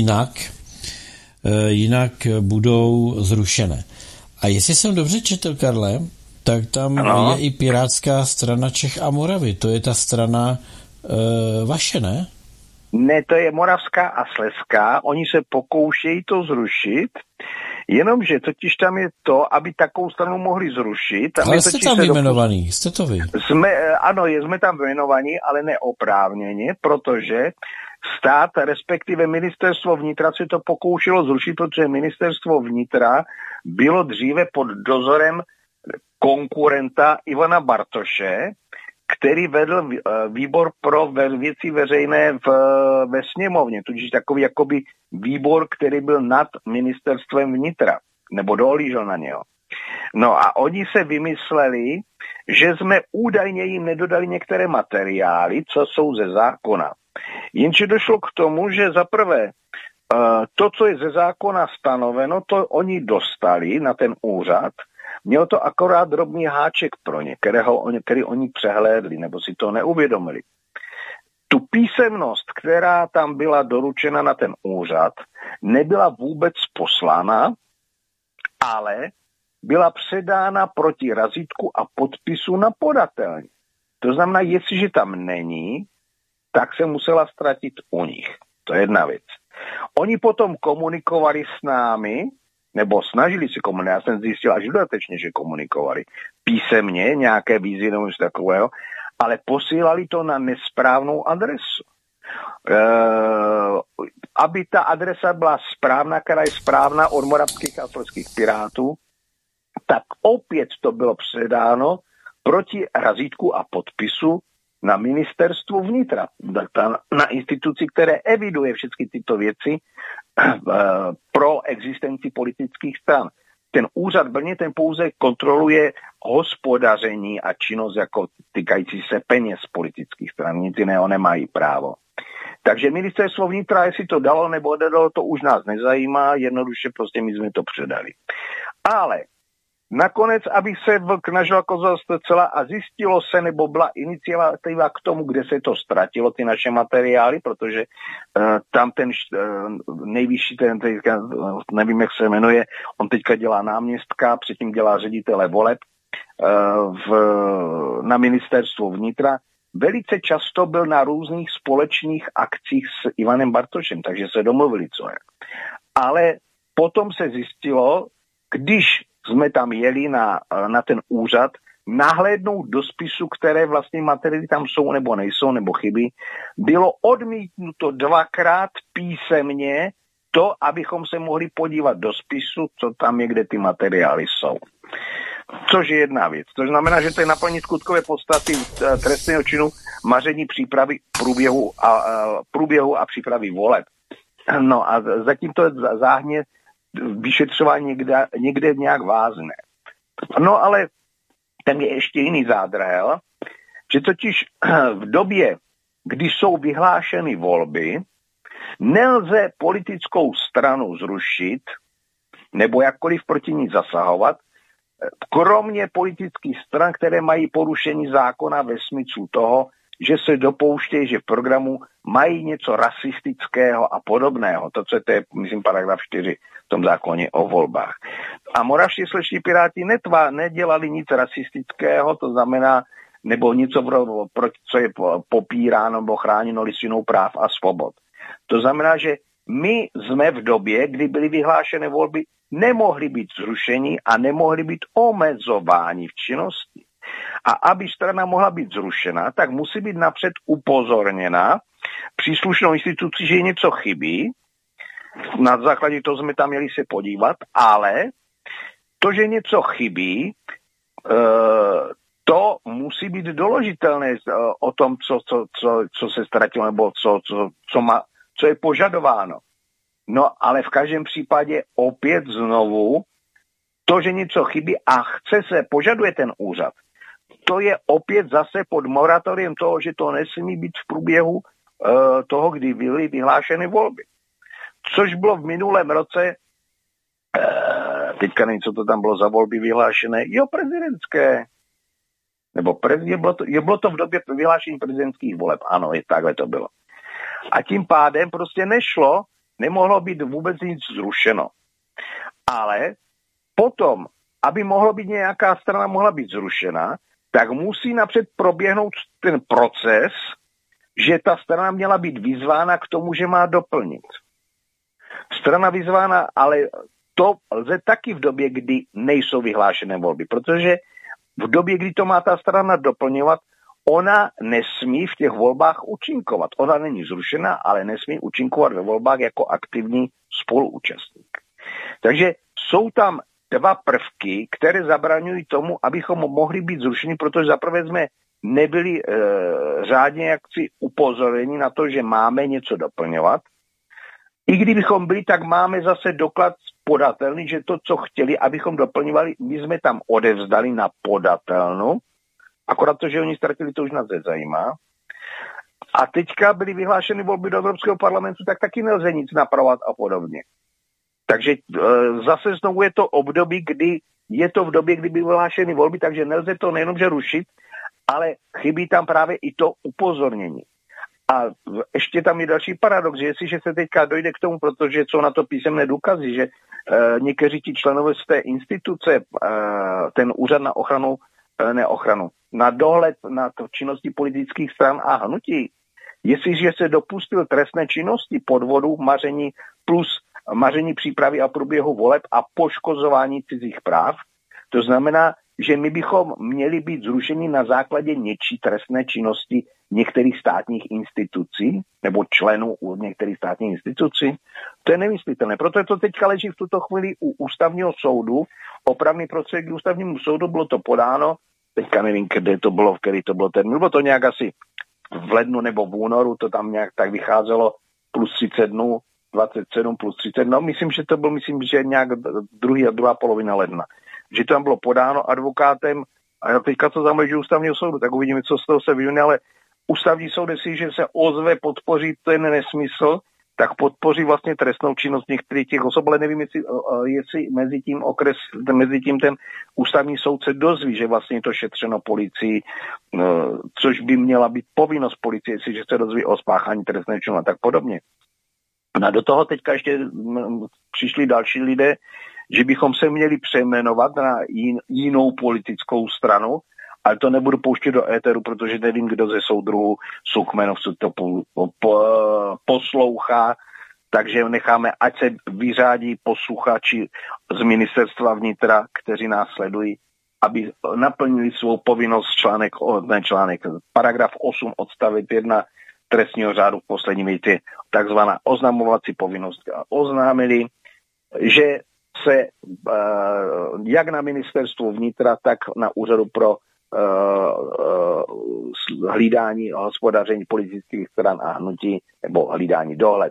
jinak budou zrušené. A jestli jsem dobře četl, Karle, tak tam je i Pirátská strana Čech a Moravy. To je ta strana vaše, ne? Ne, to je Moravská a Slezská. Oni se pokoušejí to zrušit, jenomže totiž tam je to, aby takovou stranu mohli zrušit. Ale jste tam vyjmenovaný, jste to vy. Jsme tam vyjmenovaní, ale neoprávněně, protože stát, respektive ministerstvo vnitra se to pokoušelo zrušit, protože ministerstvo vnitra bylo dříve pod dozorem konkurenta Ivana Bartoše, který vedl výbor pro věci veřejné ve sněmovně, tudíž takový jakoby výbor, který byl nad ministerstvem vnitra, nebo dohlížel na něho. No a oni se vymysleli, že jsme údajně jim nedodali některé materiály, co jsou ze zákona. Jenže došlo k tomu, že zaprvé to, co je ze zákona stanoveno, to oni dostali na ten úřad. Mělo to akorát drobný háček pro ně, který oni přehlédli nebo si to neuvědomili. Tu písemnost, která tam byla doručena na ten úřad, nebyla vůbec poslána, ale byla předána proti razítku a podpisu na podatelně. To znamená, jestliže tam není, tak se musela ztratit u nich. To je jedna věc. Oni potom komunikovali s námi, nebo snažili se komunikovat, já jsem zjistil až dodatečně, že komunikovali písemně, nějaké výzvy nebo něco takového, ale posílali to na nesprávnou adresu. Aby ta adresa byla správná, která je správná od moravských a slezských pirátů, tak opět to bylo předáno proti razítku a podpisu na ministerstvu vnitra, na instituci, které eviduje všechny tyto věci pro existenci politických stran. Ten úřad Brně ten pouze kontroluje hospodaření a činnost jako týkající se peněz politických stran, nic jiného nemají právo. Takže ministerstvo vnitra, jestli to dalo nebo nedalo, to už nás nezajímá, jednoduše prostě my jsme to předali. Ale nakonec, aby se vlk nažral koza zcela a zjistilo se, nebo byla iniciativa k tomu, kde se to ztratilo, ty naše materiály, protože tam ten nejvyšší, nevím, jak se jmenuje, on teďka dělá náměstka, předtím dělá ředitele voleb na ministerstvu vnitra. Velice často byl na různých společných akcích s Ivanem Bartošem, takže se domluvili co je. Ale potom se zjistilo, když jsme tam jeli na ten úřad, nahlédnout do spisu, které vlastně materiály tam jsou nebo nejsou, nebo chybí, bylo odmítnuto 2krát písemně to, abychom se mohli podívat do spisu, co tam je, kde ty materiály jsou. Což je jedna věc. To znamená, že to je naplnit skutkové podstaty trestného činu maření přípravy průběhu a přípravy voleb. No a zatím to je záhně vyšetřování někde nějak vázne. No ale tam je ještě jiný zádrhel, že totiž v době, kdy jsou vyhlášeny volby, nelze politickou stranu zrušit nebo jakkoliv proti ní zasahovat, kromě politických stran, které mají porušení zákona ve smyslu toho, že se dopouštějí, že v programu mají něco rasistického a podobného. To, co je, myslím, paragraf 4 v tom zákoně o volbách. A moravští slezští piráti nedělali nic rasistického, to znamená, nebo něco, co je popíráno nebo chráněno listinou práv a svobod. To znamená, že my jsme v době, kdy byly vyhlášené volby, nemohli být zrušeni a nemohli být omezováni v činnosti. A aby strana mohla být zrušena, tak musí být napřed upozorněna příslušnou instituci, že něco chybí. Na základě toho jsme tam měli se podívat, ale to, že něco chybí, to musí být doložitelné o tom, co se ztratilo, nebo co je požadováno. No, ale v každém případě opět znovu, to, že něco chybí a požaduje ten úřad, to je opět zase pod moratoriem toho, že to nesmí být v průběhu toho, kdy byly vyhlášeny volby. Což bylo v minulém roce, teďka nevím, co to tam bylo za volby vyhlášené, prezidentské. Nebo bylo to v době vyhlášení prezidentských voleb. Ano, takhle to bylo. A tím pádem prostě nemohlo být vůbec nic zrušeno. Ale potom, aby mohlo být nějaká strana mohla být zrušena, tak musí napřed proběhnout ten proces, že ta strana měla být vyzvána k tomu, že má doplnit. Strana vyzvána, ale to lze taky v době, kdy nejsou vyhlášené volby, protože v době, kdy to má ta strana doplňovat, ona nesmí v těch volbách účinkovat. Ona není zrušena, ale nesmí účinkovat ve volbách jako aktivní spoluúčastník. Takže jsou tam dva prvky, které zabraňují tomu, abychom mohli být zrušeni, protože zaprvé jsme nebyli řádně jaksi upozorněni na to, že máme něco doplňovat. I kdybychom byli, tak máme zase doklad podatelny, že to, co chtěli, abychom doplňovali, my jsme tam odevzdali na podatelnu, akorát to, že oni ztratili, to už nás nezajímá. A teďka byly vyhlášeny volby do Evropského parlamentu, tak taky nelze nic napravovat a podobně. Takže zase znovu je to období, kdy je to v době, kdy byly vyhlášeny volby, takže nelze to nejenomže rušit, ale chybí tam právě i to upozornění. A ještě tam je další paradox, že jestliže se teďka dojde k tomu, protože jsou na to písemné důkazy, že někteří ti členové z té instituce, ten úřad na ochranu, na dohled nad činností politických stran a hnutí, jestliže se dopustil trestné činnosti, podvodu, maření plus maření přípravy a průběhu voleb a poškozování cizích práv, to znamená, že my bychom měli být zrušeni na základě něčí trestné činnosti některých státních institucí nebo členů některých státních institucí. To je nemyslitelné. Proto je to teďka leží v tuto chvíli u ústavního soudu. Opravný prostředí k ústavnímu soudu, bylo to podáno, teďka nevím, kde to bylo, v který to bylo termín, bylo to nějak asi v lednu nebo v únoru, to tam nějak tak vycházelo plus 30 dnů, 27 plus 30, no myslím, že to byl, že nějak druhá polovina ledna. Že to tam bylo podáno advokátem a teďka to zamleží ústavního soudu, tak uvidíme, co z toho se vyvine, ale ústavní soud, jestliže se ozve podpoří ten nesmysl, tak podpoří vlastně trestnou činnost některých těch osob, ale nevím, jestli mezi tím ten ústavní soud se dozví, že vlastně je to šetřeno policii, což by měla být povinnost policie, jestliže se dozví o spáchání trestné činnosti a tak podobně. No a do toho teďka ještě přišli další lidé, že bychom se měli přejmenovat na jinou politickou stranu, ale to nebudu pouštět do éteru, protože nevím, kdo ze soudruhů Sukmenovců to poslouchá, takže necháme, ať se vyřádí posluchači z ministerstva vnitra, kteří nás sledují, aby naplnili svou povinnost paragraf 8 odstavec 1 trestního řádu v poslední větě, takzvaná oznamovací povinnost. Oznámili, že se jak na ministerstvu vnitra, tak na úřadu pro hlídání a hospodaření politických stran a hnutí, nebo hlídání dohled,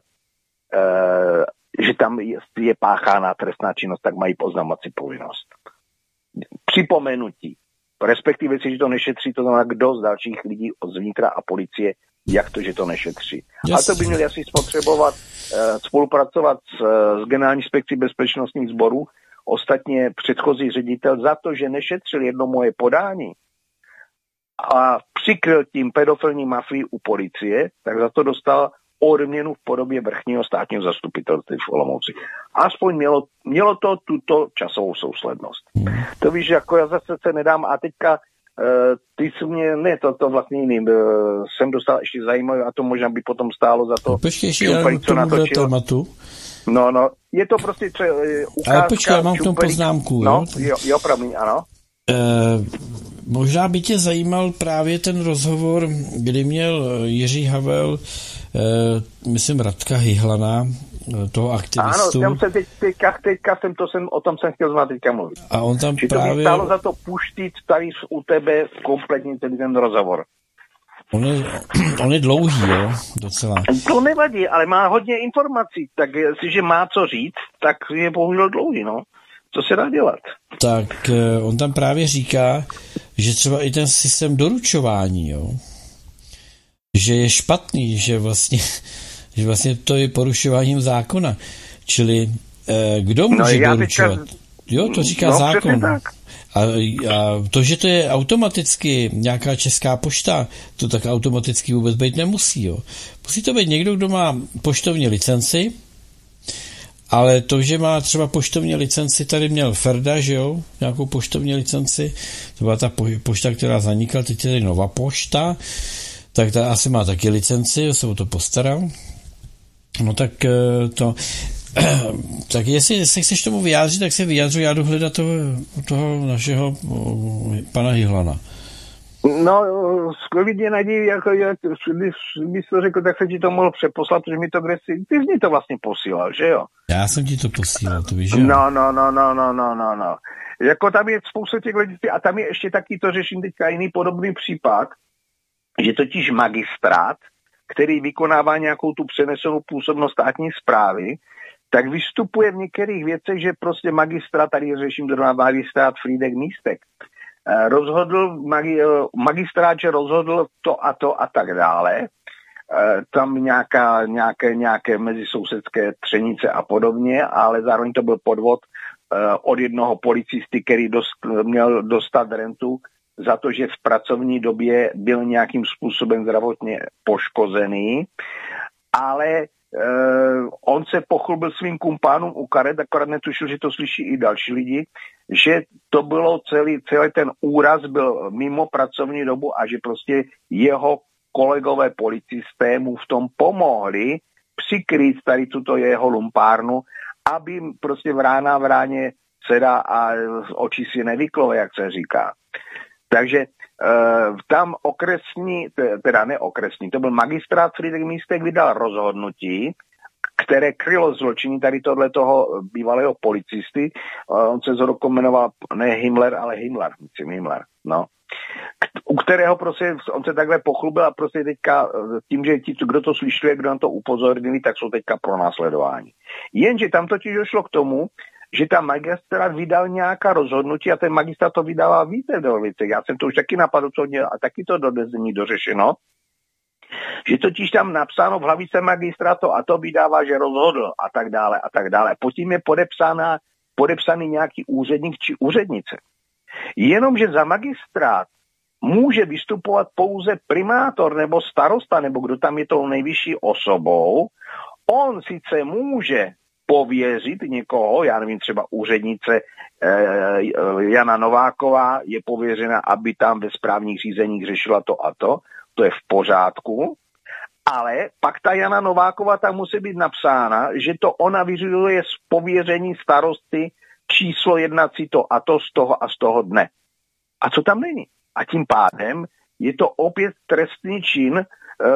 že tam je páchána trestná činnost, tak mají oznamovací povinnost. Připomenutí, respektive si, že to nešetří, to znamená, kdo z dalších lidí z vnitra a policie, jak to, že to nešetří. Yes. A to by měli asi spotřebovat, spolupracovat s Generální inspekcí bezpečnostních sborů, ostatně předchozí ředitel za to, že nešetřil jedno moje podání a přikryl tím pedofilní mafii u policie, tak za to dostal odměnu v podobě vrchního státního zastupitelství v Olomouci. Aspoň mělo to tuto časovou souslednost. To víš, jako já zase se nedám a teďka ty jsi mě, ne, to vlastně jiným, jsem dostal ještě zajímavý a to možná by potom stálo za to. Počkej, ještě já k tomuhle tématu. No, je to prostě ukázka. Ale počkej, já mám k tomu poznámku. No, jo, promiň, ano. Možná by tě zajímal právě ten rozhovor, kdy měl Jiří Havel, myslím Radka Hyhlana, toho aktivistu. Ano, o tom jsem chtěl znát teďka mluvit. A on tam že právě... to by stálo za to pustit tady u tebe kompletně ten rozhovor. On je dlouhý, jo, docela. To nevadí, ale má hodně informací, tak jestliže má co říct, tak je bohužel dlouhý, no. Co se dá dělat? Tak on tam právě říká, že třeba i ten systém doručování, jo, že je špatný, že vlastně to je porušováním zákona. Čili kdo může doručovat? Jo, to říká zákon. A to, že to je automaticky nějaká Česká pošta, to tak automaticky vůbec být nemusí. Jo. Musí to být někdo, kdo má poštovní licenci, ale to, že má třeba poštovní licenci, tady měl Ferda, že jo, nějakou poštovní licenci, to byla ta pošta, která zanikla, teď je tady Nová pošta, tak ta asi má taky licenci, se o to postaral. No tak to... Tak jestli se chceš tomu vyjádřit, tak se vyjádřu, já jdu hledat toho našeho pana Hyhlana. No, skvělě naději, jako když to řekl, tak jsem ti to mohl přeposlat, protože mi to ty jsi mi to vlastně posílal, že jo? Já jsem ti to posílal, to víš, že jo? No. Jako tam je spousta těch lidí a tam je ještě taky, to řeším teďka jiný podobný případ, že totiž magistrát, který vykonává nějakou tu přenesenou působnost státní správy, tak vystupuje v některých věcech, že prostě magistrát, tady řeším zrovna magistrát Frýdek Místek, rozhodl, magistrát, že rozhodl to a tak dále, tam nějaké mezisousedské třenice a podobně, ale zároveň to byl podvod od jednoho policisty, který měl dostat rentu za to, že v pracovní době byl nějakým způsobem zdravotně poškozený, ale on se pochlubil svým kumpánům u karet, akorát netušil, že to slyší i další lidi, že to bylo celý ten úraz byl mimo pracovní dobu a že prostě jeho kolegové policisté mu v tom pomohli přikrýt tady tuto jeho lumpárnu, aby prostě vrána v ráně seda a oči si nevyklové, jak se říká. Takže tam okresní, teda ne okresní, to byl magistrát Frýdek Místek vydal rozhodnutí, které krylo zločiny tady tohletoho bývalého policisty. On se zhodou jmenoval ne Himmler, ale Himmler, no. U kterého prostě on se takhle pochlubil a prostě teďka tím, že ti, kdo to slyšuje, kdo na to upozornili, tak jsou teďka pronásledováni. Jenže tam totiž došlo k tomu, že tam magistrát vydal nějaká rozhodnutí a ten magistrát to vydává více do věci. Já jsem to už taky napadl, co měl a taky to není dořešeno, že totiž tam napsáno v hlavice magistrátu a to vydává, že rozhodl a tak dále a tak dále. Pod tím je podepsaný nějaký úředník či úřednice. Jenomže za magistrát může vystupovat pouze primátor nebo starosta, nebo kdo tam je tou nejvyšší osobou. On sice může pověřit někoho, já nevím, třeba úřednice Jana Nováková je pověřena, aby tam ve správních řízeních řešila to a to je v pořádku, ale pak ta Jana Nováková tam musí být napsána, že to ona vyřizuje z pověření starosty číslo jednací to a to z toho dne. A co tam není? A tím pádem je to opět trestný čin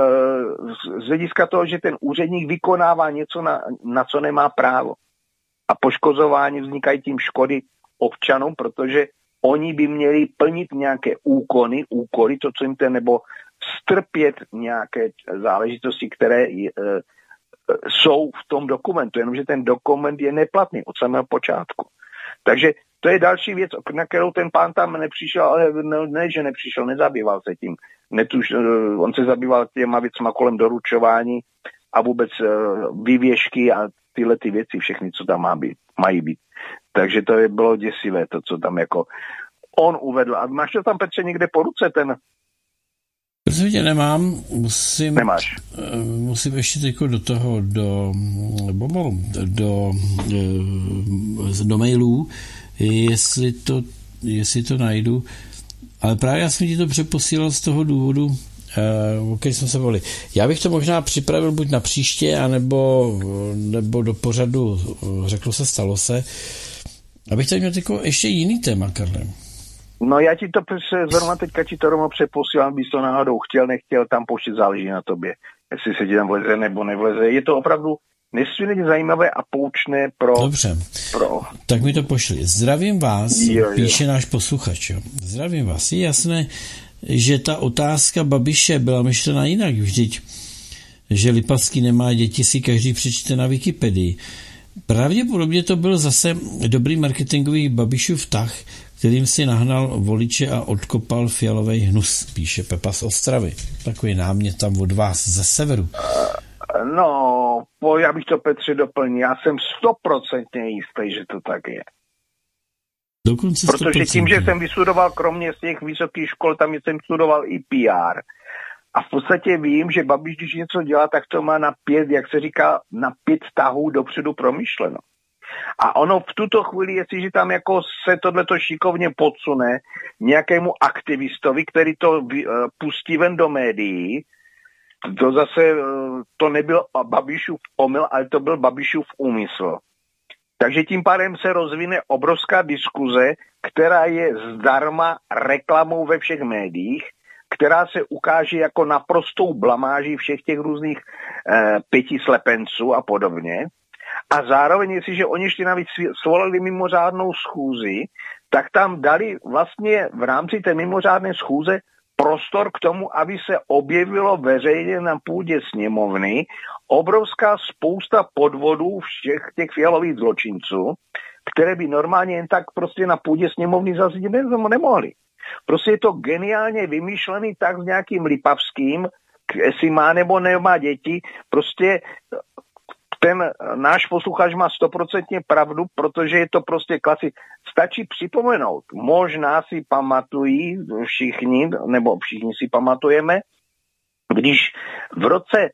z hlediska toho, že ten úředník vykonává něco, na co nemá právo. A poškozování vznikají tím škody občanům, protože oni by měli plnit nějaké úkoly, to, co jim nebo strpět nějaké záležitosti, které jsou v tom dokumentu, jenomže ten dokument je neplatný od samého počátku. Takže to je další věc, na kterou ten pán tam nepřišel, ale ne, že nepřišel, nezabýval se tím. On se zabýval těma věcma kolem doručování a vůbec vývěžky a tyhle ty věci, všechny, co tam mají být. Takže to bylo děsivé, to, co tam jako on uvedl. A máš to tam, Petře, někde po ruce, ten? Protože nemám, Nemáš. Musím ještě teď do mailů, jestli to najdu. Ale právě já jsem ti to přeposílal z toho důvodu, o který jsme se volili. Já bych to možná připravil buď na příště, anebo do pořadu Řeklo se, stalo se. Abych tady měl ještě jiný téma, Karle. No já ti to zrovna teďka rovno přeposílám, bys to náhodou nechtěl tam pouštět, záleží na tobě, jestli se ti tam vleze nebo nevleze. Je to opravdu nesmírně zajímavé a poučné pro... Dobře, tak mi to pošli. Zdravím vás, píše náš posluchač. Jo. Zdravím vás. Je jasné, že ta otázka Babiše byla myšlena jinak. Vždyť, že Lipavský nemá děti, si každý přečte na Wikipedii. Pravděpodobně to byl zase dobrý marketingový Babišův tah, kterým si nahnal voliče a odkopal fialový hnus, píše Pepa z Ostravy. Takový námět tam od vás ze severu. No, já bych to, Petře, doplnil. Já jsem 100% jistý, že to tak je. Dokonce 100%. Protože tím, že jsem vystudoval, kromě z těch vysokých škol, tam jsem studoval i PR. A v podstatě vím, že Babiš, když něco dělá, tak to má na 5, jak se říká, na 5 tahů dopředu promyšleno. A ono v tuto chvíli, jestliže tam jako se tohleto šikovně podsune nějakému aktivistovi, který to pustí ven do médií, to zase, to nebyl Babišův omyl, ale to byl Babišův úmysl. Takže tím pádem se rozvine obrovská diskuze, která je zdarma reklamou ve všech médiích, která se ukáže jako naprostou blamáží všech těch různých 5 slepenců a podobně. A zároveň, jestliže oni ještě navíc svolali mimořádnou schůzi, tak tam dali vlastně v rámci té mimořádné schůze prostor k tomu, aby se objevilo veřejně na půdě sněmovny obrovská spousta podvodů všech těch fialových zločinců, které by normálně jen tak prostě na půdě sněmovny zazdit nemohli. Prostě je to geniálně vymýšlený tak s nějakým Lipavským, jestli má nebo nemá děti. Prostě ten náš posluchač má 100% pravdu, protože je to prostě klasik. Stačí připomenout, možná si pamatují všichni, nebo všichni si pamatujeme, když v roce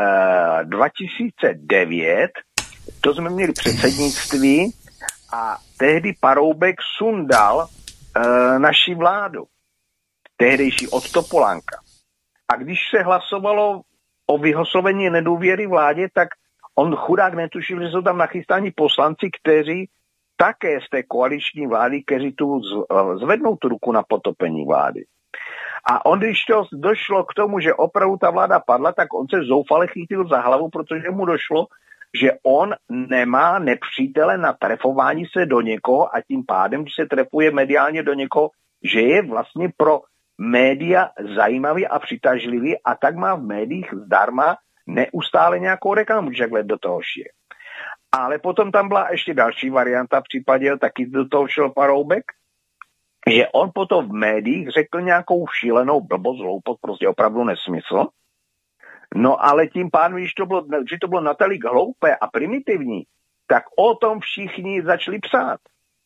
2009, to jsme měli předsednictví a tehdy Paroubek sundal naši vládu, tehdejší od Topolánka. A když se hlasovalo o vyhlasování nedůvěry vládě, tak on chudák netušil, že jsou tam nachystáni poslanci, kteří také z té koaliční vlády, kteří tu zvednou tu ruku na potopení vlády. A on, když to došlo k tomu, že opravdu ta vláda padla, tak on se zoufale chytil za hlavu, protože mu došlo, že on nemá nepřítele na trefování se do někoho a tím pádem, když se trefuje mediálně do někoho, že je vlastně pro média zajímavý a přitažlivý a tak má v médiích zdarma neustále nějakou reklamu, že do toho šije. Ale potom tam byla ještě další varianta v případě, taky do toho šel Paroubek, že on potom v médiích řekl nějakou šílenou blbost, hloupost, prostě opravdu nesmysl. No ale tím pádem, že to bylo natolik hloupé a primitivní, tak o tom všichni začali psát.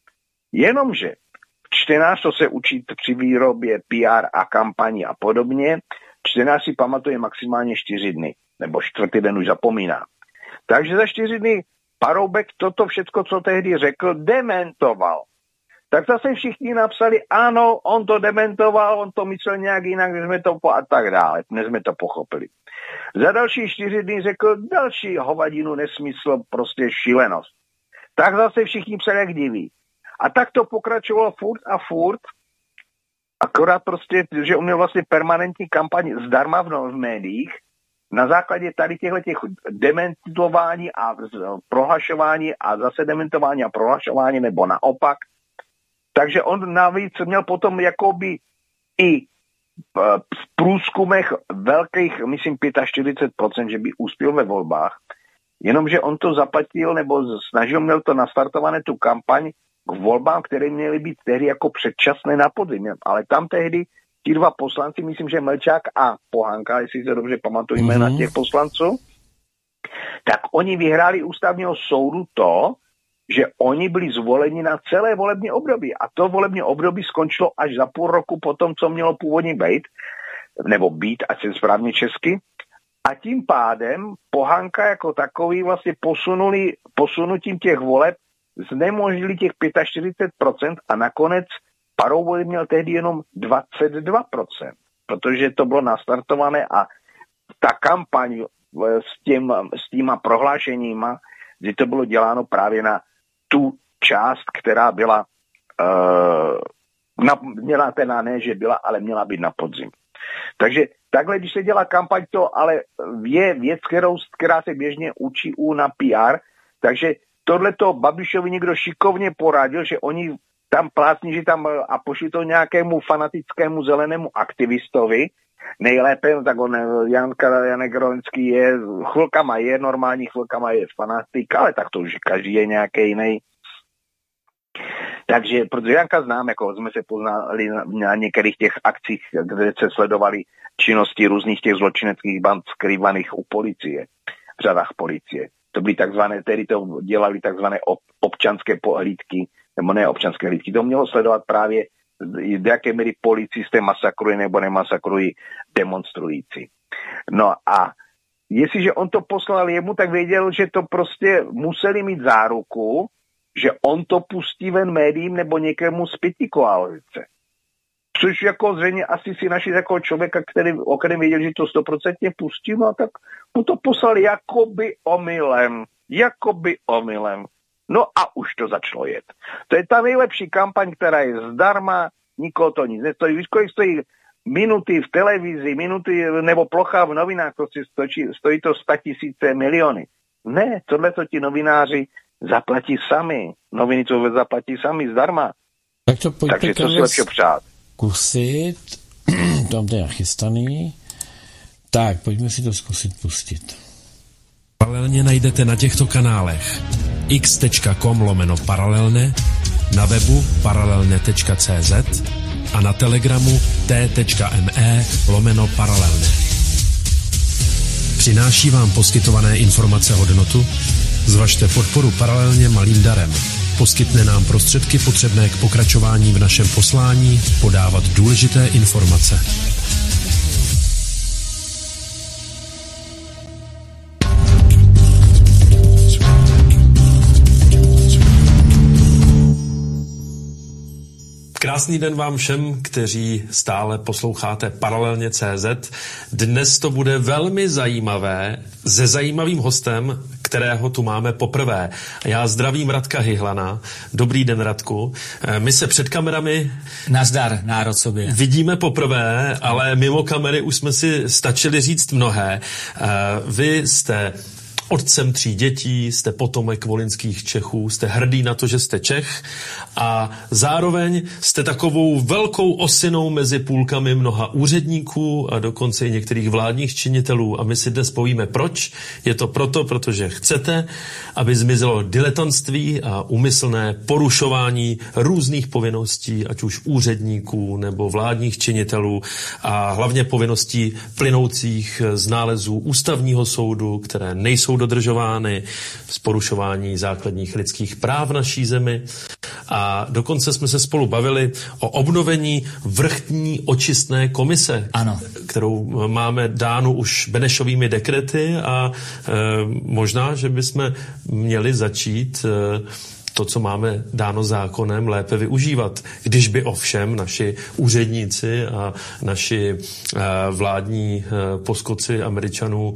Jenomže čtenář, to se učí při výrobě PR a kampaní a podobně, čtenář si pamatuje maximálně 4 dny, nebo 4. den už zapomíná. Takže za 4 dny Paroubek toto všechno, co tehdy řekl, dementoval. Tak zase všichni napsali, ano, on to dementoval, on to myslel nějak jinak, než jsme to a tak dále, než jsme to pochopili. Za další 4 dny řekl další hovadinu, nesmysl, prostě šílenost. Tak zase všichni psali jak diví. A tak to pokračovalo furt, akorát prostě, že on měl vlastně permanentní kampaň zdarma v médiích, na základě tady těchto dementování a prohlašování a zase dementování a prohlašování, nebo naopak. Takže on navíc měl potom jakoby i v průzkumech velkých, myslím 45%, že by uspěl ve volbách, jenomže on to zaplatil, nebo měl to nastartované tu kampaň k volbám, které měly být tehdy jako předčasné na podzim. Ale tam tehdy ti 2 poslanci, myslím, že Melčák a Pohanka, jestli se dobře pamatuju jména těch poslanců, tak oni vyhráli ústavního soudu to, že oni byli zvoleni na celé volební období. A to volební období skončilo až za půl roku po tom, co mělo původně být, nebo být, ať se správně česky. A tím pádem Pohanka jako takový vlastně posunutím těch voleb znemožnili těch 45% a nakonec Paroubek měl tehdy jenom 22%, protože to bylo nastartované a ta kampaň s těma prohlášeníma, že to bylo děláno právě na tu část, která byla, měla teda ne, že byla, ale měla být na podzim. Takže takhle, když se dělá kampaň, to ale je věc, která se běžně učí na PR, takže tohleto Babišovi někdo šikovně poradil, že oni tam plácní, že tam a pošli to nějakému fanatickému zelenému aktivistovi, nejlépe, no tak on, Janek Rolenský je, chvilkama je normální, chvilkama je fanatik, ale tak to už každý je nějaký jiný. Takže, protože Janka znám, jako jsme se poznali na některých těch akcích, kde se sledovali činnosti různých těch zločineckých band skrývaných u policie, v řadách policie. To byly takzvané, tedy to dělali takzvané občanské pohlídky, nebo ne občanské hlídky. To mělo sledovat právě, do jaké míry policisté masakrují nebo nemasakrují demonstrující. No a jestliže on to poslal jemu, tak věděl, že to prostě museli mít záruku, že on to pustí ven médiím nebo někému z pětikoalice. Což jako zřejmě asi si našli takového člověka, o kterém věděl, že to 100% pustí, no tak mu to poslal jakoby omylem. No a už to začalo jet. To je ta nejlepší kampaň, která je zdarma, nikoho to nic nestojí. Víš, kolik stojí minuty v televizi, minuty nebo plocha v novinách, to si stojí to 100 000 miliony. Ne, tohle to ti novináři zaplatí sami. Noviny to zaplatí sami zdarma. Tak to pojďte, takže to si lepší přát. Zkusit. Tam to je nachystaný. Tak, pojďme si to zkusit pustit. Paralelně najdete na těchto kanálech x.com/paralelne, na webu paralelne.cz a na Telegramu t.me/paralelne. Přináší vám poskytované informace hodnotu? Zvažte podporu Paralelně malým darem. Poskytne nám prostředky potřebné k pokračování v našem poslání podávat důležité informace. Krásný den vám všem, kteří stále posloucháte Paralelně.cz. Dnes to bude velmi zajímavé se zajímavým hostem, kterého tu máme poprvé. Já zdravím Radka Hyhlana. Dobrý den, Radku. My se před kamerami nazdar, národ sobě. Vidíme poprvé, ale mimo kamery už jsme si stačili říct mnohé. Vy jste otcem 3 dětí, jste potomek volyňských Čechů, jste hrdý na to, že jste Čech a zároveň jste takovou velkou osinou mezi půlkami mnoha úředníků a dokonce i některých vládních činitelů. A my si dnes povíme proč. Je to proto, protože chcete, aby zmizelo diletantství a úmyslné porušování různých povinností, ať už úředníků nebo vládních činitelů a hlavně povinností plynoucích z nálezů Ústavního soudu, které nejsou dodržovány, z porušování základních lidských práv v naší zemi. A dokonce jsme se spolu bavili o obnovení vrchní očistné komise, ano, kterou máme dánu už Benešovými dekrety a možná, že bychom měli začít to, co máme dáno zákonem, lépe využívat. Když by ovšem naši úředníci a naši vládní poskoci Američanů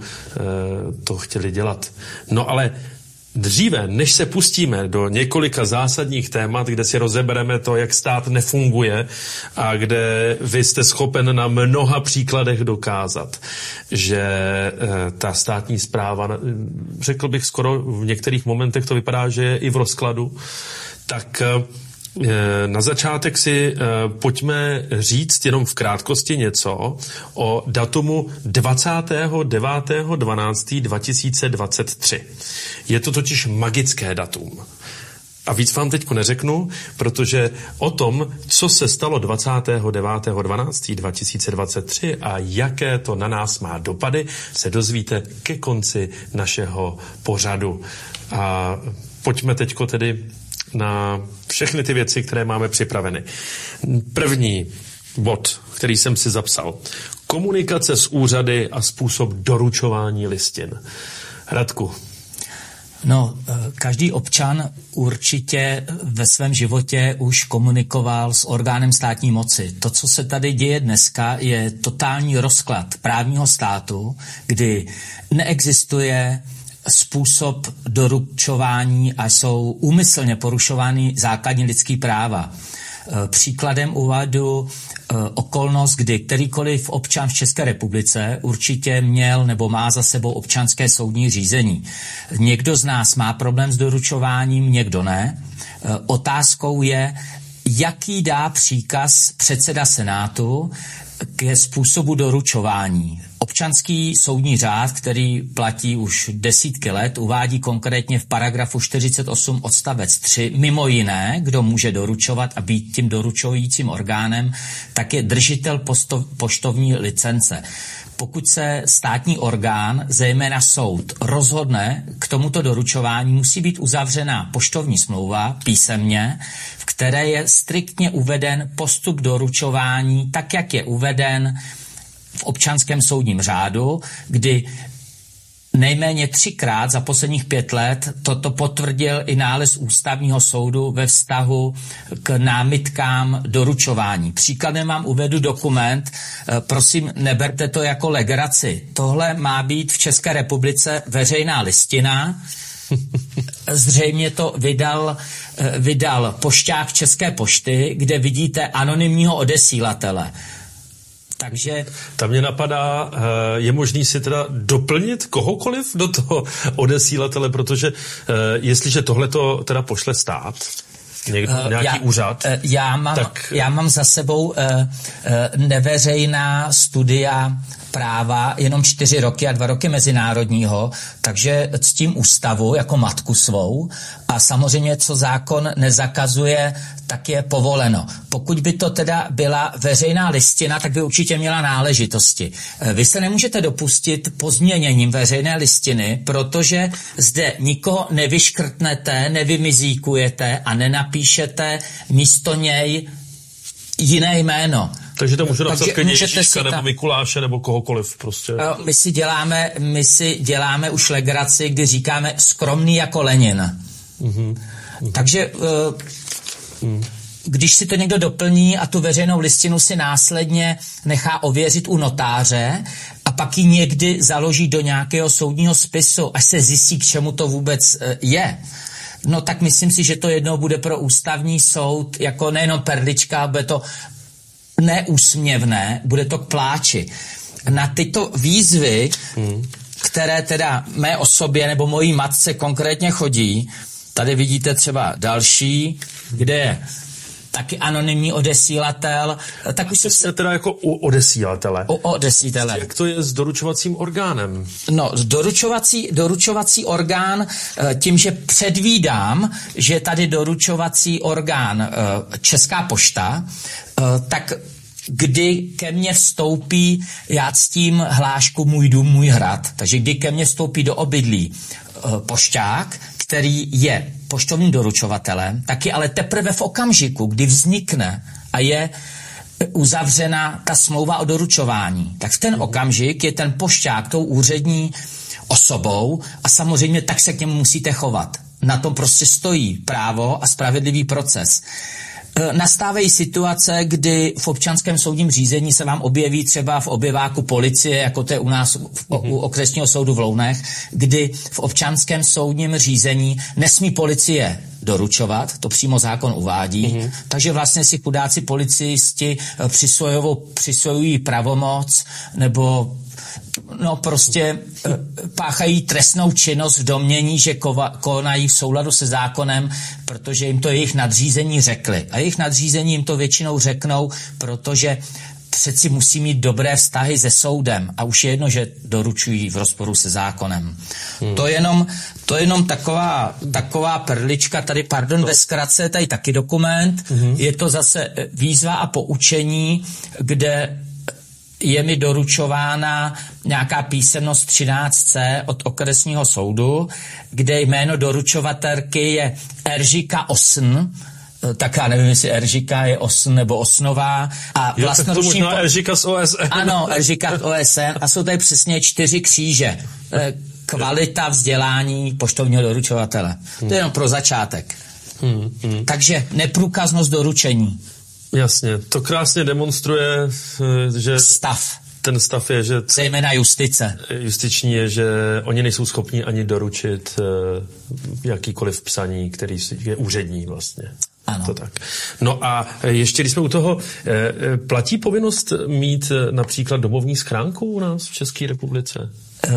to chtěli dělat. No ale dříve, než se pustíme do několika zásadních témat, kde si rozebereme to, jak stát nefunguje a kde vy jste schopen na mnoha příkladech dokázat, že ta státní správa, řekl bych skoro v některých momentech to vypadá, že je i v rozkladu, tak na začátek si pojďme říct jenom v krátkosti něco o datumu 29.12.2023. Je to totiž magické datum. A víc vám teďko neřeknu, protože o tom, co se stalo 29.12.2023 a jaké to na nás má dopady, se dozvíte ke konci našeho pořadu. A pojďme teďko tedy na všechny ty věci, které máme připraveny. První bod, který jsem si zapsal. Komunikace s úřady a způsob doručování listin. Radku. No, každý občan určitě ve svém životě už komunikoval s orgánem státní moci. To, co se tady děje dneska, je totální rozklad právního státu, kdy neexistuje způsob doručování a jsou úmyslně porušovány základní lidský práva. Příkladem uvedu okolnost, kdy kterýkoliv občan v České republice určitě měl nebo má za sebou občanské soudní řízení. Někdo z nás má problém s doručováním, někdo ne. Otázkou je, jaký dá příkaz předseda Senátu ke způsobu doručování. Občanský soudní řád, který platí už desítky let, uvádí konkrétně v paragrafu 48 odstavec 3, mimo jiné, kdo může doručovat a být tím doručujícím orgánem, tak je držitel poštovní licence. Pokud se státní orgán, zejména soud, rozhodne k tomuto doručování, musí být uzavřena poštovní smlouva písemně, v které je striktně uveden postup doručování, tak jak je uveden v občanském soudním řádu, kdy nejméně 3krát za posledních 5 let toto potvrdil i nález Ústavního soudu ve vztahu k námitkám doručování. Příkladem vám uvedu dokument, prosím, neberte to jako legraci. Tohle má být v České republice veřejná listina. Zřejmě to vydal pošťák České pošty, kde vidíte anonymního odesílatele. Takže tam mě napadá, je možný si teda doplnit kohokoliv do toho odesílatele, protože jestliže tohleto teda pošle stát, nějaký úřad. Já mám za sebou neveřejná studia práva jenom 4 roky a 2 roky mezinárodního, takže ctím ústavu jako matku svou a samozřejmě, co zákon nezakazuje, tak je povoleno. Pokud by to teda byla veřejná listina, tak by určitě měla náležitosti. Vy se nemůžete dopustit pozměněním veřejné listiny, protože zde nikoho nevyškrtnete, nevymizíkujete a nenapíšete místo něj jiné jméno. Takže to můžu napsat ke Ježíška nebo Mikuláše nebo kohokoliv prostě. My si děláme už legraci, kdy říkáme skromný jako Lenin. Takže když si to někdo doplní a tu veřejnou listinu si následně nechá ověřit u notáře a pak ji někdy založí do nějakého soudního spisu, až se zjistí, k čemu to vůbec je, no tak myslím si, že to jednou bude pro ústavní soud jako nejenom perlička, bude to neúsměvné, bude to k pláči. Na tyto výzvy, které teda mé osobě nebo mojí matce konkrétně chodí, tady vidíte třeba další, kde je taky anonymní odesílatel. Tak už se teda jako u odesílatele. U odesílatele. Jak to je s doručovacím orgánem? No, doručovací orgán, tím, že předvídám, že tady doručovací orgán Česká pošta, tak kdy ke mně vstoupí, já ctím hlášku Můj dům, můj hrad, takže kdy ke mně vstoupí do obydlí pošťák, který je poštovním doručovatelem, taky ale teprve v okamžiku, kdy vznikne a je uzavřena ta smlouva o doručování, tak v ten okamžik je ten pošťák tou úřední osobou a samozřejmě tak se k němu musíte chovat. Na tom prostě stojí právo a spravedlivý proces. Nastávají situace, kdy v občanském soudním řízení se vám objeví třeba v objeváku policie, jako to je u nás u okresního soudu v Lounech, kdy v občanském soudním řízení nesmí policie doručovat, to přímo zákon uvádí, takže vlastně si chudáci policisti přisvojují pravomoc nebo prostě páchají trestnou činnost v domnění, že konají v souladu se zákonem, protože jim to jejich nadřízení řekli. A jejich nadřízení jim to většinou řeknou, protože přeci musí mít dobré vztahy se soudem a už je jedno, že doručují v rozporu se zákonem. To je jenom taková perlička, tady, ve zkratce, tady taky dokument, je to zase výzva a poučení, kde je mi doručována nějaká písemnost 13C od okresního soudu, kde jméno doručovatelky je Eržika Osn, tak já nevím, jestli Eržika je Osn nebo Osnová. A vlastnoruční Eržika z OSN. Ano, Eržika z OSN a jsou tady přesně 4 kříže. Kvalita vzdělání poštovního doručovatele. To je jenom pro začátek. Takže neprůkaznost doručení. Jasně, to krásně demonstruje, že ten stav je, že zejména justiční je, že oni nejsou schopni ani doručit jakýkoliv psaní, který je úřední vlastně. Ano. To tak. No a ještě, když jsme u toho, platí povinnost mít například domovní schránku u nás v České republice?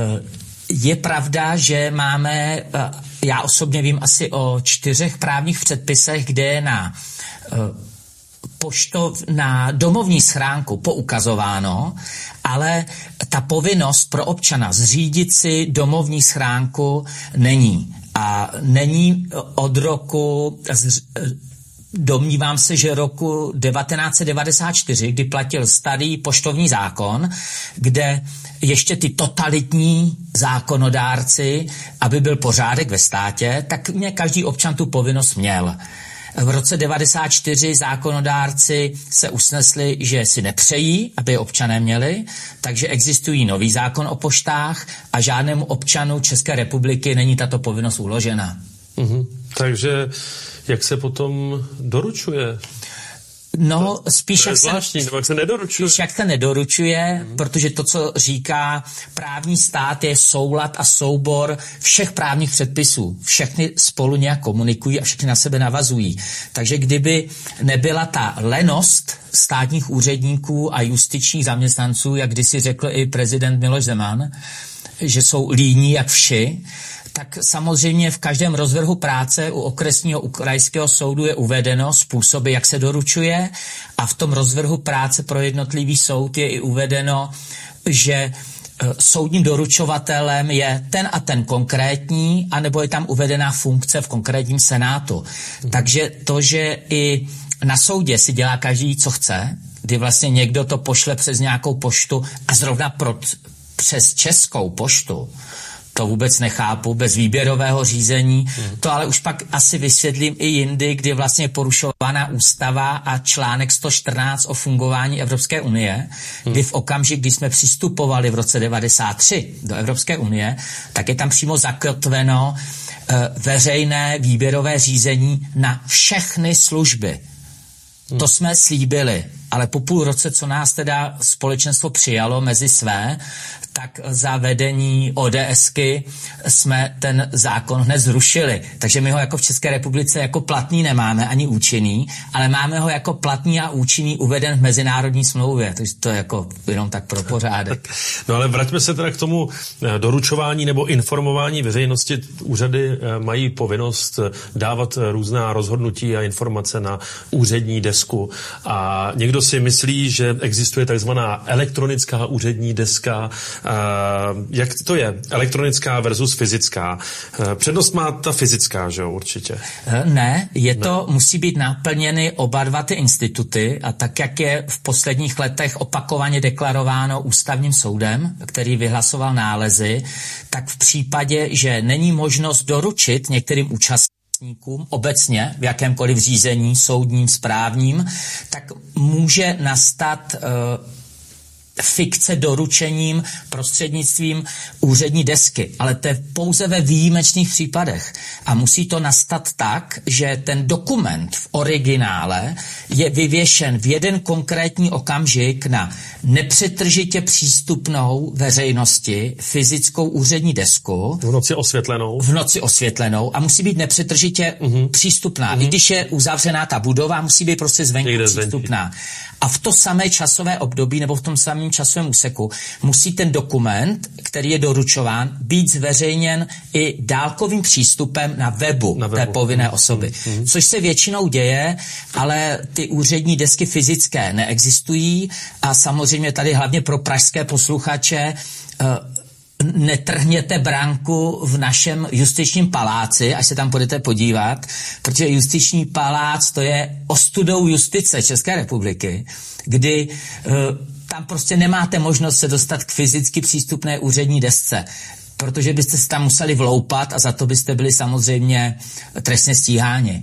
Je pravda, že máme, já osobně vím asi o 4 právních předpisech, kde je na domovní schránku poukazováno, ale ta povinnost pro občana zřídit si domovní schránku není. A není od roku, domnívám se, že roku 1994, kdy platil starý poštovní zákon, kde ještě ty totalitní zákonodárci, aby byl pořádek ve státě, tak každý občan tu povinnost měl. V roce 1994 zákonodárci se usnesli, že si nepřejí, aby občané měli, takže existují nový zákon o poštách a žádnému občanu České republiky není tato povinnost uložena. Takže jak se potom doručuje? No, spíš jak se nedoručuje, protože to, co říká právní stát, je soulad a soubor všech právních předpisů. Všechny spolu nějak komunikují a všechny na sebe navazují. Takže kdyby nebyla ta lenost státních úředníků a justičních zaměstnanců, jak kdysi řekl i prezident Miloš Zeman, že jsou líní jak vši, tak samozřejmě v každém rozvrhu práce u okresního, u krajského soudu je uvedeno způsoby, jak se doručuje, a v tom rozvrhu práce pro jednotlivý soud je i uvedeno, že soudním doručovatelem je ten a ten konkrétní, anebo je tam uvedená funkce v konkrétním senátu. Takže to, že i na soudě si dělá každý, co chce, kdy vlastně někdo to pošle přes nějakou poštu a zrovna přes Českou poštu, to vůbec nechápu, bez výběrového řízení. To ale už pak asi vysvětlím i jindy, kdy vlastně je porušovaná ústava a článek 114 o fungování Evropské unie, kdy v okamžik, kdy jsme přistupovali v roce 1993 do Evropské unie, tak je tam přímo zakotveno veřejné výběrové řízení na všechny služby. To jsme slíbili, ale po půl roce, co nás teda společenstvo přijalo mezi své, tak za vedení ODSky jsme ten zákon hned zrušili. Takže my ho jako v České republice jako platný nemáme, ani účinný, ale máme ho jako platný a účinný uveden v mezinárodní smlouvě. Takže to je jako jenom tak pro pořádek. No ale vraťme se teda k tomu doručování nebo informování veřejnosti. Úřady mají povinnost dávat různá rozhodnutí a informace na úřední desku. A někdo si myslí, že existuje takzvaná elektronická úřední deska. Jak to je? Elektronická versus fyzická. Přednost má ta fyzická, že jo, určitě? Ne, musí být naplněny oba dva ty instituty a tak, jak je v posledních letech opakovaně deklarováno ústavním soudem, který vyhlasoval nálezy, tak v případě, že není možnost doručit některým účastníkům obecně v jakémkoliv řízení soudním, správním, tak může nastat fikce doručením prostřednictvím úřední desky. Ale to je pouze ve výjimečných případech. A musí to nastat tak, že ten dokument v originále je vyvěšen v jeden konkrétní okamžik na nepřetržitě přístupnou veřejnosti fyzickou úřední desku. V noci osvětlenou. A musí být nepřetržitě přístupná. I když je uzavřená ta budova, musí být prostě zvenku přístupná. A v to samé časové období nebo v tom samém časovém úseku musí ten dokument, který je doručován, být zveřejněn i dálkovým přístupem na webu té povinné osoby. Což se většinou děje, ale ty úřední desky fyzické neexistují a samozřejmě tady hlavně pro pražské posluchače netrhněte branku v našem justičním paláci, až se tam půjdete podívat, protože justiční palác to je ostudou justice České republiky, kdy tam prostě nemáte možnost se dostat k fyzicky přístupné úřední desce, protože byste se tam museli vloupat a za to byste byli samozřejmě trestně stíháni.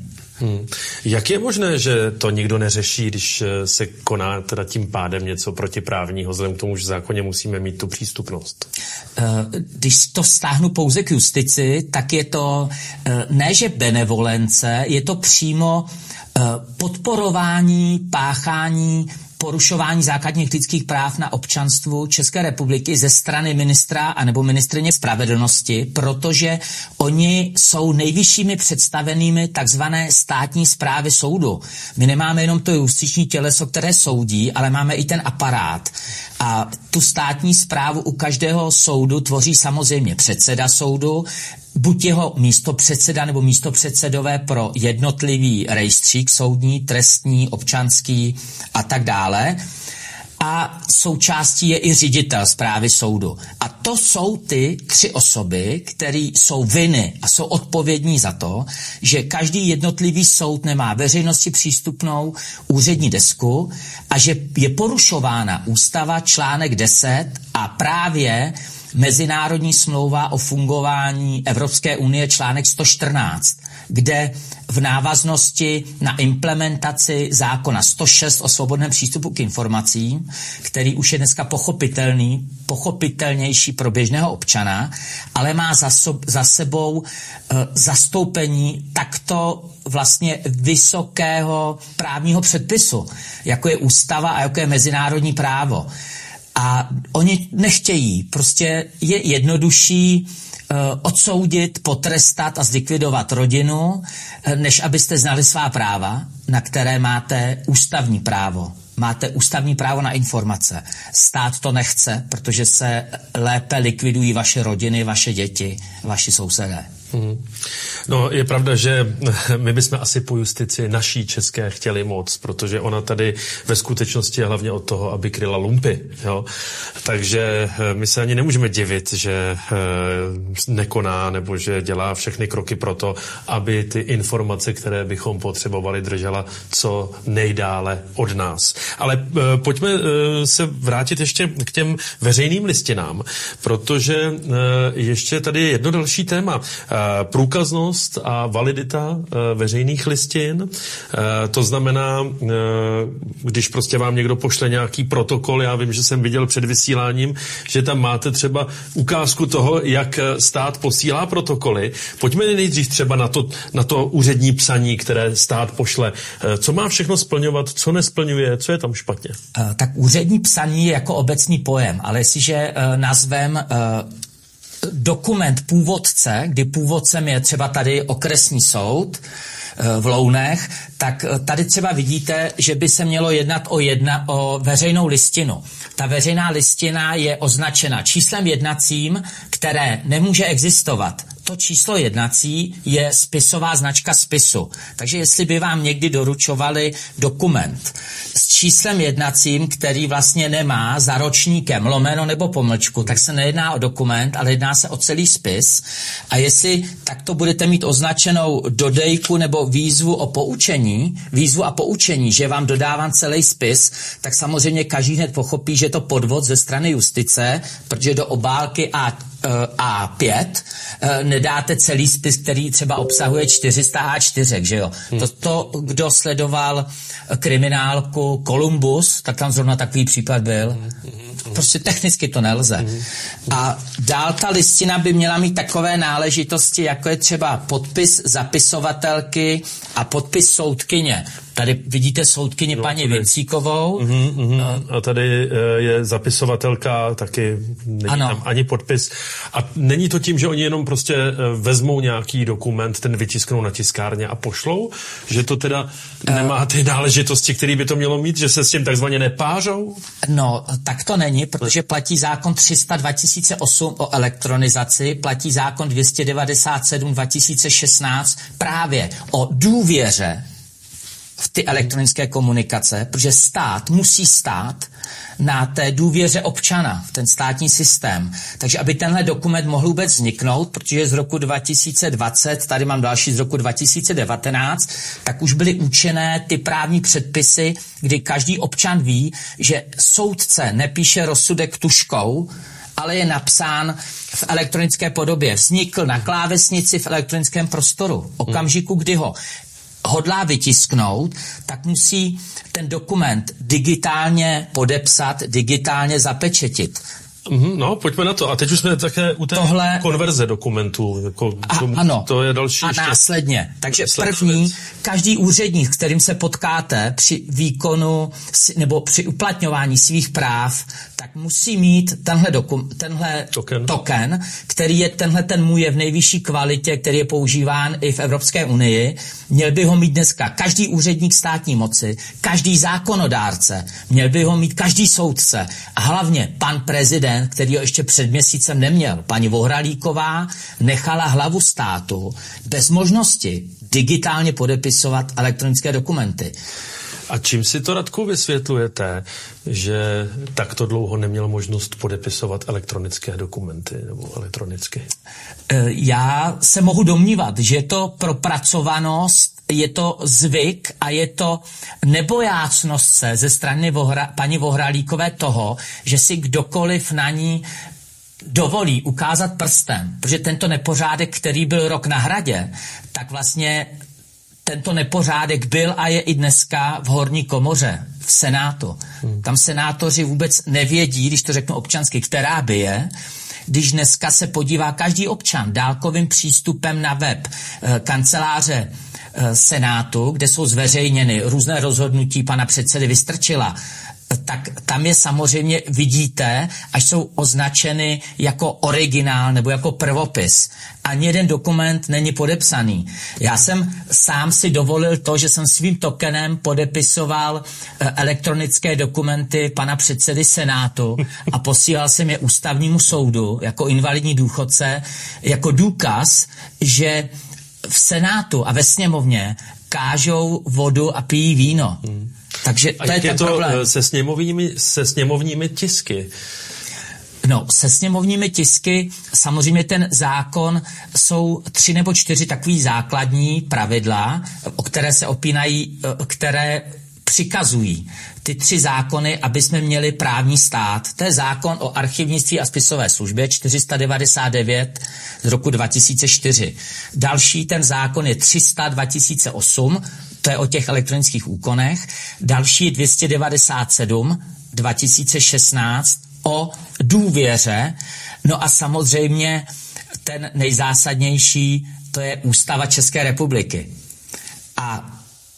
Jak je možné, že to nikdo neřeší, když se koná teda tím pádem něco protiprávního, vzhledem k tomu, že v zákoně musíme mít tu přístupnost? Když to vztáhnu pouze k justici, tak je to ne, že benevolence, je to přímo podporování, páchání, porušování základních lidských práv na občanstvu České republiky ze strany ministra anebo ministryně spravedlnosti, protože oni jsou nejvyššími představenými takzvané státní správy soudu. My nemáme jenom to justiční těleso, které soudí, ale máme i ten aparát. A tu státní správu u každého soudu tvoří samozřejmě předseda soudu, buď jeho místopředseda nebo místopředsedové pro jednotlivý rejstřík soudní, trestní, občanský a tak dále. A součástí je i ředitel správy soudu. A to jsou ty 3 osoby, které jsou vinny a jsou odpovědní za to, že každý jednotlivý soud nemá veřejnosti přístupnou úřední desku a že je porušována ústava článek 10 a právě Mezinárodní smlouva o fungování Evropské unie článek 114, kde v návaznosti na implementaci zákona 106 o svobodném přístupu k informacím, který už je dneska pochopitelnější pro běžného občana, ale má za sebou zastoupení takto vlastně vysokého právního předpisu, jako je ústava a jako je mezinárodní právo. A oni nechtějí, prostě je jednodušší odsoudit, potrestat a zlikvidovat rodinu, než abyste znali svá práva, na které máte ústavní právo. Máte ústavní právo na informace. Stát to nechce, protože se lépe likvidují vaše rodiny, vaše děti, vaši sousedé. No, je pravda, že my bychom asi po justici naší české chtěli moc, protože ona tady ve skutečnosti je hlavně od toho, aby kryla lumpy. Jo? Takže my se ani nemůžeme divit, že nekoná nebo že dělá všechny kroky pro to, aby ty informace, které bychom potřebovali, držela co nejdále od nás. Ale pojďme se vrátit ještě k těm veřejným listinám, protože ještě tady je jedno další téma. Průkaznost a validita veřejných listin. To znamená, když prostě vám někdo pošle nějaký protokol, já vím, že jsem viděl před vysíláním, že tam máte třeba ukázku toho, jak stát posílá protokoly. Pojďme nejdřív třeba na to úřední psaní, které stát pošle. Co má všechno splňovat, co nesplňuje, co je tam špatně? Tak úřední psaní je jako obecný pojem, ale jestliže nazvem dokument původce, kdy původcem je třeba tady okresní soud v Lounech, tak tady třeba vidíte, že by se mělo jednat o veřejnou listinu. Ta veřejná listina je označena číslem jednacím, které nemůže existovat. To číslo jednací je spisová značka spisu. Takže jestli by vám někdy doručovali dokument s číslem jednacím, který vlastně nemá za ročníkem lomeno nebo pomlčku, tak se nejedná o dokument, ale jedná se o celý spis. A jestli takto budete mít označenou dodejku nebo výzvu a poučení, že vám dodávám celý spis, tak samozřejmě každý hned pochopí, že je to podvod ze strany justice, protože do obálky A5 nedáte celý spis, který třeba obsahuje 400 A4, že jo. To, kdo sledoval kriminálku Columbus, tak tam zrovna takový případ byl. Prostě technicky to nelze. A dál ta listina by měla mít takové náležitosti, jako je třeba podpis zapisovatelky a podpis soudkyně. Tady vidíte soudkyni paní Vincíkovou. A tady je zapisovatelka, taky není tam ani podpis. A není to tím, že oni jenom prostě vezmou nějaký dokument, ten vytisknou na tiskárně a pošlou? Že to teda nemá ty náležitosti, které by to mělo mít? Že se s tím takzvaně nepářou? No, tak to není, protože platí zákon 300 2008 o elektronizaci, platí zákon 297 2016 právě o důvěře v ty elektronické komunikace, protože stát musí stát na té důvěře občana v ten státní systém. Takže aby tenhle dokument mohl vůbec vzniknout, protože je z roku 2020, tady mám další z roku 2019, tak už byly účinné ty právní předpisy, kdy každý občan ví, že soudce nepíše rozsudek tužkou, ale je napsán v elektronické podobě. Vznikl na klávesnici v elektronickém prostoru. Okamžiku, kdy ho hodlá vytisknout, tak musí ten dokument digitálně podepsat, digitálně zapečetit. No, pojďme na to. A teď už jsme také u té konverze dokumentů. Ano. To je další. A následně. Takže první, každý úředník, s kterým se potkáte při výkonu nebo při uplatňování svých práv, tak musí mít tenhle token, který je ten můj je v nejvyšší kvalitě, který je používán i v Evropské unii. Měl by ho mít dneska každý úředník státní moci, každý zákonodárce, měl by ho mít každý soudce a hlavně pan prezident, který ho ještě před měsícem neměl. Paní Vohralíková nechala hlavu státu bez možnosti digitálně podepisovat elektronické dokumenty. A čím si to, Radku, vysvětlujete, že takto dlouho neměl možnost podepisovat elektronické dokumenty nebo elektronicky? Já se mohu domnívat, že je to propracovanost, je to zvyk a je to nebojácnost se ze strany paní Vohralíkové toho, že si kdokoliv na ní dovolí ukázat prstem, protože tento nepořádek, který byl rok na Hradě, tak vlastně tento nepořádek byl a je i dneska v horní komoře, v Senátu. Tam senátoři vůbec nevědí, když to řeknu občansky, která by je, když dneska se podívá každý občan dálkovým přístupem na web kanceláře Senátu, kde jsou zveřejněny různé rozhodnutí pana předsedy Vystrčila, tak tam je samozřejmě vidíte, až jsou označeny jako originál nebo jako prvopis. Ani jeden dokument není podepsaný. Já jsem sám si dovolil to, že jsem svým tokenem podepisoval elektronické dokumenty pana předsedy Senátu a posílal jsem je ústavnímu soudu jako invalidní důchodce, jako důkaz, že v Senátu a ve sněmovně kážou vodu a pijí víno. Takže to je ten problém. Se sněmovními tisky. No, se sněmovními tisky samozřejmě ten zákon jsou 3 nebo 4 takový základní pravidla, o které se opínají, které přikazují ty 3 zákony, aby jsme měli právní stát. To je zákon o archivnictví a spisové službě 499 z roku 2004. Další ten zákon je 300 2008, to je o těch elektronických úkonech. Další je 297 2016 o důvěře. No a samozřejmě ten nejzásadnější, to je Ústava České republiky. A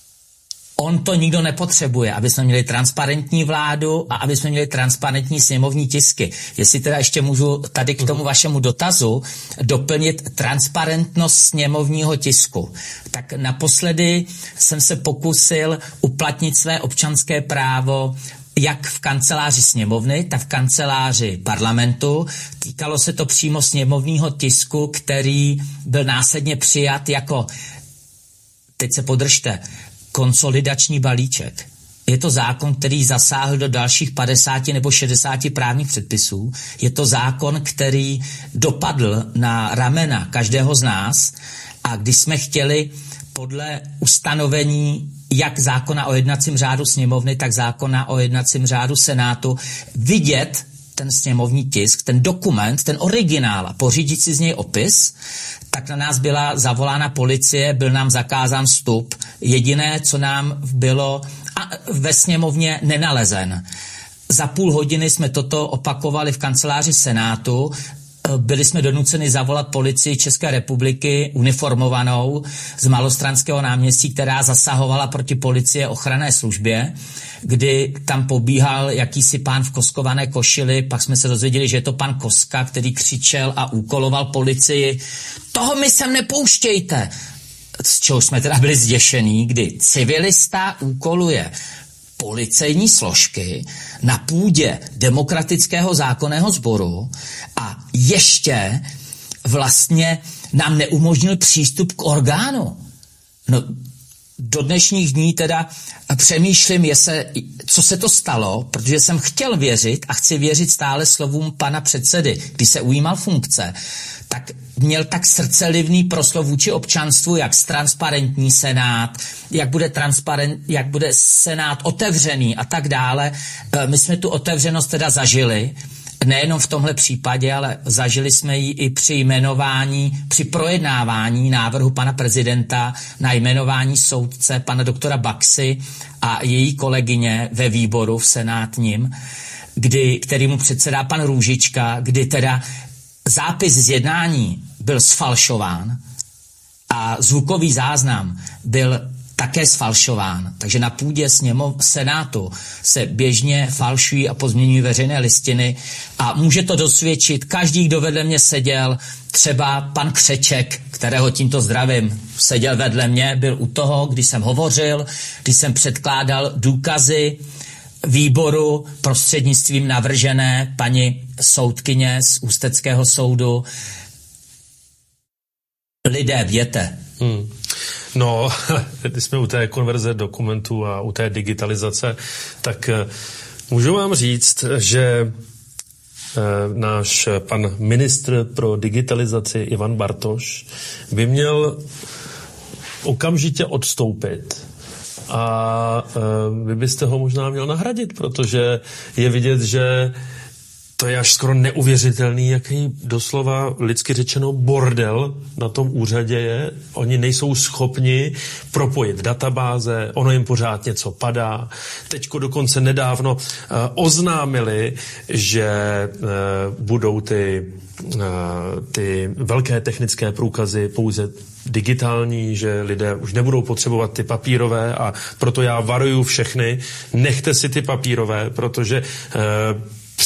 on to nikdo nepotřebuje, aby jsme měli transparentní vládu a aby jsme měli transparentní sněmovní tisky. Jestli teda ještě můžu tady k tomu vašemu dotazu doplnit transparentnost sněmovního tisku. Tak naposledy jsem se pokusil uplatnit své občanské právo jak v kanceláři sněmovny, tak v kanceláři parlamentu. Týkalo se to přímo sněmovního tisku, který byl následně přijat jako, teď se podržte, konsolidační balíček. Je to zákon, který zasáhl do dalších 50 nebo 60 právních předpisů. Je to zákon, který dopadl na ramena každého z nás a když jsme chtěli podle ustanovení jak zákona o jednacím řádu sněmovny, tak zákona o jednacím řádu Senátu vidět ten sněmovní tisk, ten dokument, ten originál a pořídit si z něj opis, tak na nás byla zavolána policie, byl nám zakázán vstup. Jediné, co nám bylo ve sněmovně nenalezen. Za půl hodiny jsme toto opakovali v kanceláři Senátu. Byli jsme donuceni zavolat policii České republiky uniformovanou z Malostranského náměstí, která zasahovala proti policie ochranné službě, kdy tam pobíhal jakýsi pán v koskované košili, pak jsme se dozvěděli, že je to pan Koska, který křičel a úkoloval policii, toho mi sem nepouštějte. Z čeho jsme teda byli zděšení, kdy civilista úkoluje policejní složky na půdě demokratického zákonného sboru a ještě vlastně nám neumožnil přístup k orgánu. No, do dnešních dní teda přemýšlím, co se to stalo, protože jsem chtěl věřit a chci věřit stále slovům pana předsedy, když se ujímal funkce, tak měl tak srdcelivný proslov vůči občanstvu, jak transparentní senát, jak bude senát otevřený a tak dále. My jsme tu otevřenost teda zažili, nejenom v tomhle případě, ale zažili jsme ji i při projednávání návrhu pana prezidenta na jmenování soudce pana doktora Baxy a její kolegyně ve výboru v senátním, který mu předsedá pan Růžička, kdy teda zápis z jednání byl sfalšován a zvukový záznam byl také sfalšován. Takže na půdě Senátu se běžně falšují a pozměňují veřejné listiny a může to dosvědčit každý, kdo vedle mě seděl, třeba pan Křeček, kterého tímto zdravím, seděl vedle mě, byl u toho, když jsem hovořil, když jsem předkládal důkazy výboru prostřednictvím navržené paní soudkyně z Ústeckého soudu. Lidé, věte. No, když jsme u té konverze dokumentů a u té digitalizace, tak můžu vám říct, že náš pan ministr pro digitalizaci Ivan Bartoš by měl okamžitě odstoupit a vy byste ho možná měl nahradit, protože je vidět, že to je až skoro neuvěřitelný, jaký doslova lidsky řečeno bordel na tom úřadě je. Oni nejsou schopni propojit databáze, ono jim pořád něco padá. Teďko dokonce nedávno oznámili, že budou ty velké technické průkazy pouze digitální, že lidé už nebudou potřebovat ty papírové a proto já varuju všechny, nechte si ty papírové, protože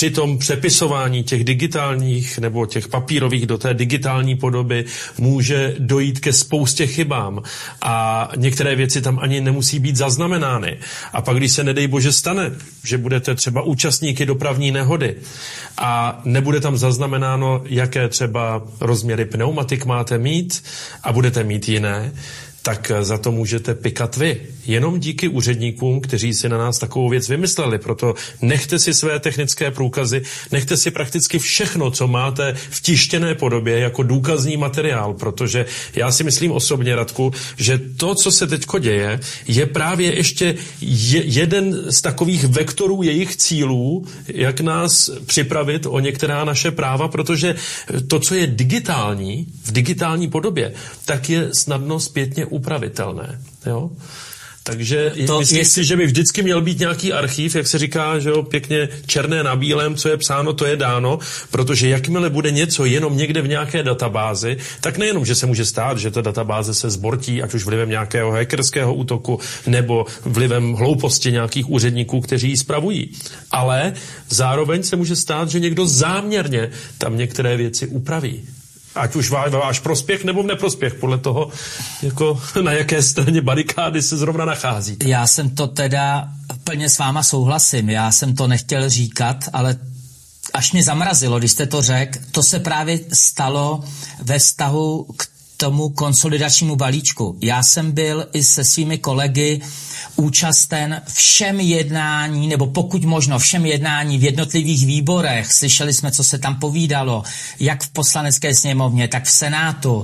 při tom přepisování těch digitálních nebo těch papírových do té digitální podoby může dojít ke spoustě chybám a některé věci tam ani nemusí být zaznamenány. A pak, když se nedej bože stane, že budete třeba účastníky dopravní nehody a nebude tam zaznamenáno, jaké třeba rozměry pneumatik máte mít a budete mít jiné, tak za to můžete pikat vy. Jenom díky úředníkům, kteří si na nás takovou věc vymysleli. Proto nechte si své technické průkazy, nechte si prakticky všechno, co máte v tištěné podobě jako důkazní materiál, protože já si myslím osobně, Radku, že to, co se teďko děje, je právě ještě jeden z takových vektorů jejich cílů, jak nás připravit o některá naše práva, protože to, co je digitální, v digitální podobě, tak je snadno zpětně upravitelné. Jo? Takže myslím si, že by vždycky měl být nějaký archív, jak se říká, že jo, pěkně černé na bílém, co je psáno, to je dáno, protože jakmile bude něco jenom někde v nějaké databázi, tak nejenom, že se může stát, že ta databáze se zbortí, ať už vlivem nějakého hackerského útoku nebo vlivem hlouposti nějakých úředníků, kteří ji spravují. Ale zároveň se může stát, že někdo záměrně tam některé věci upraví. Ať už váš prospěch nebo v neprospěch, podle toho, jako na jaké straně barikády se zrovna nachází. Já jsem to teda plně s váma souhlasím, já jsem to nechtěl říkat, ale až mě zamrazilo, když jste to řekl, to se právě stalo ve vztahu k tomu konsolidačnímu balíčku. Já jsem byl i se svými kolegy účasten všem jednání, nebo pokud možno všem jednání v jednotlivých výborech. Slyšeli jsme, co se tam povídalo, jak v Poslanecké sněmovně, tak v Senátu.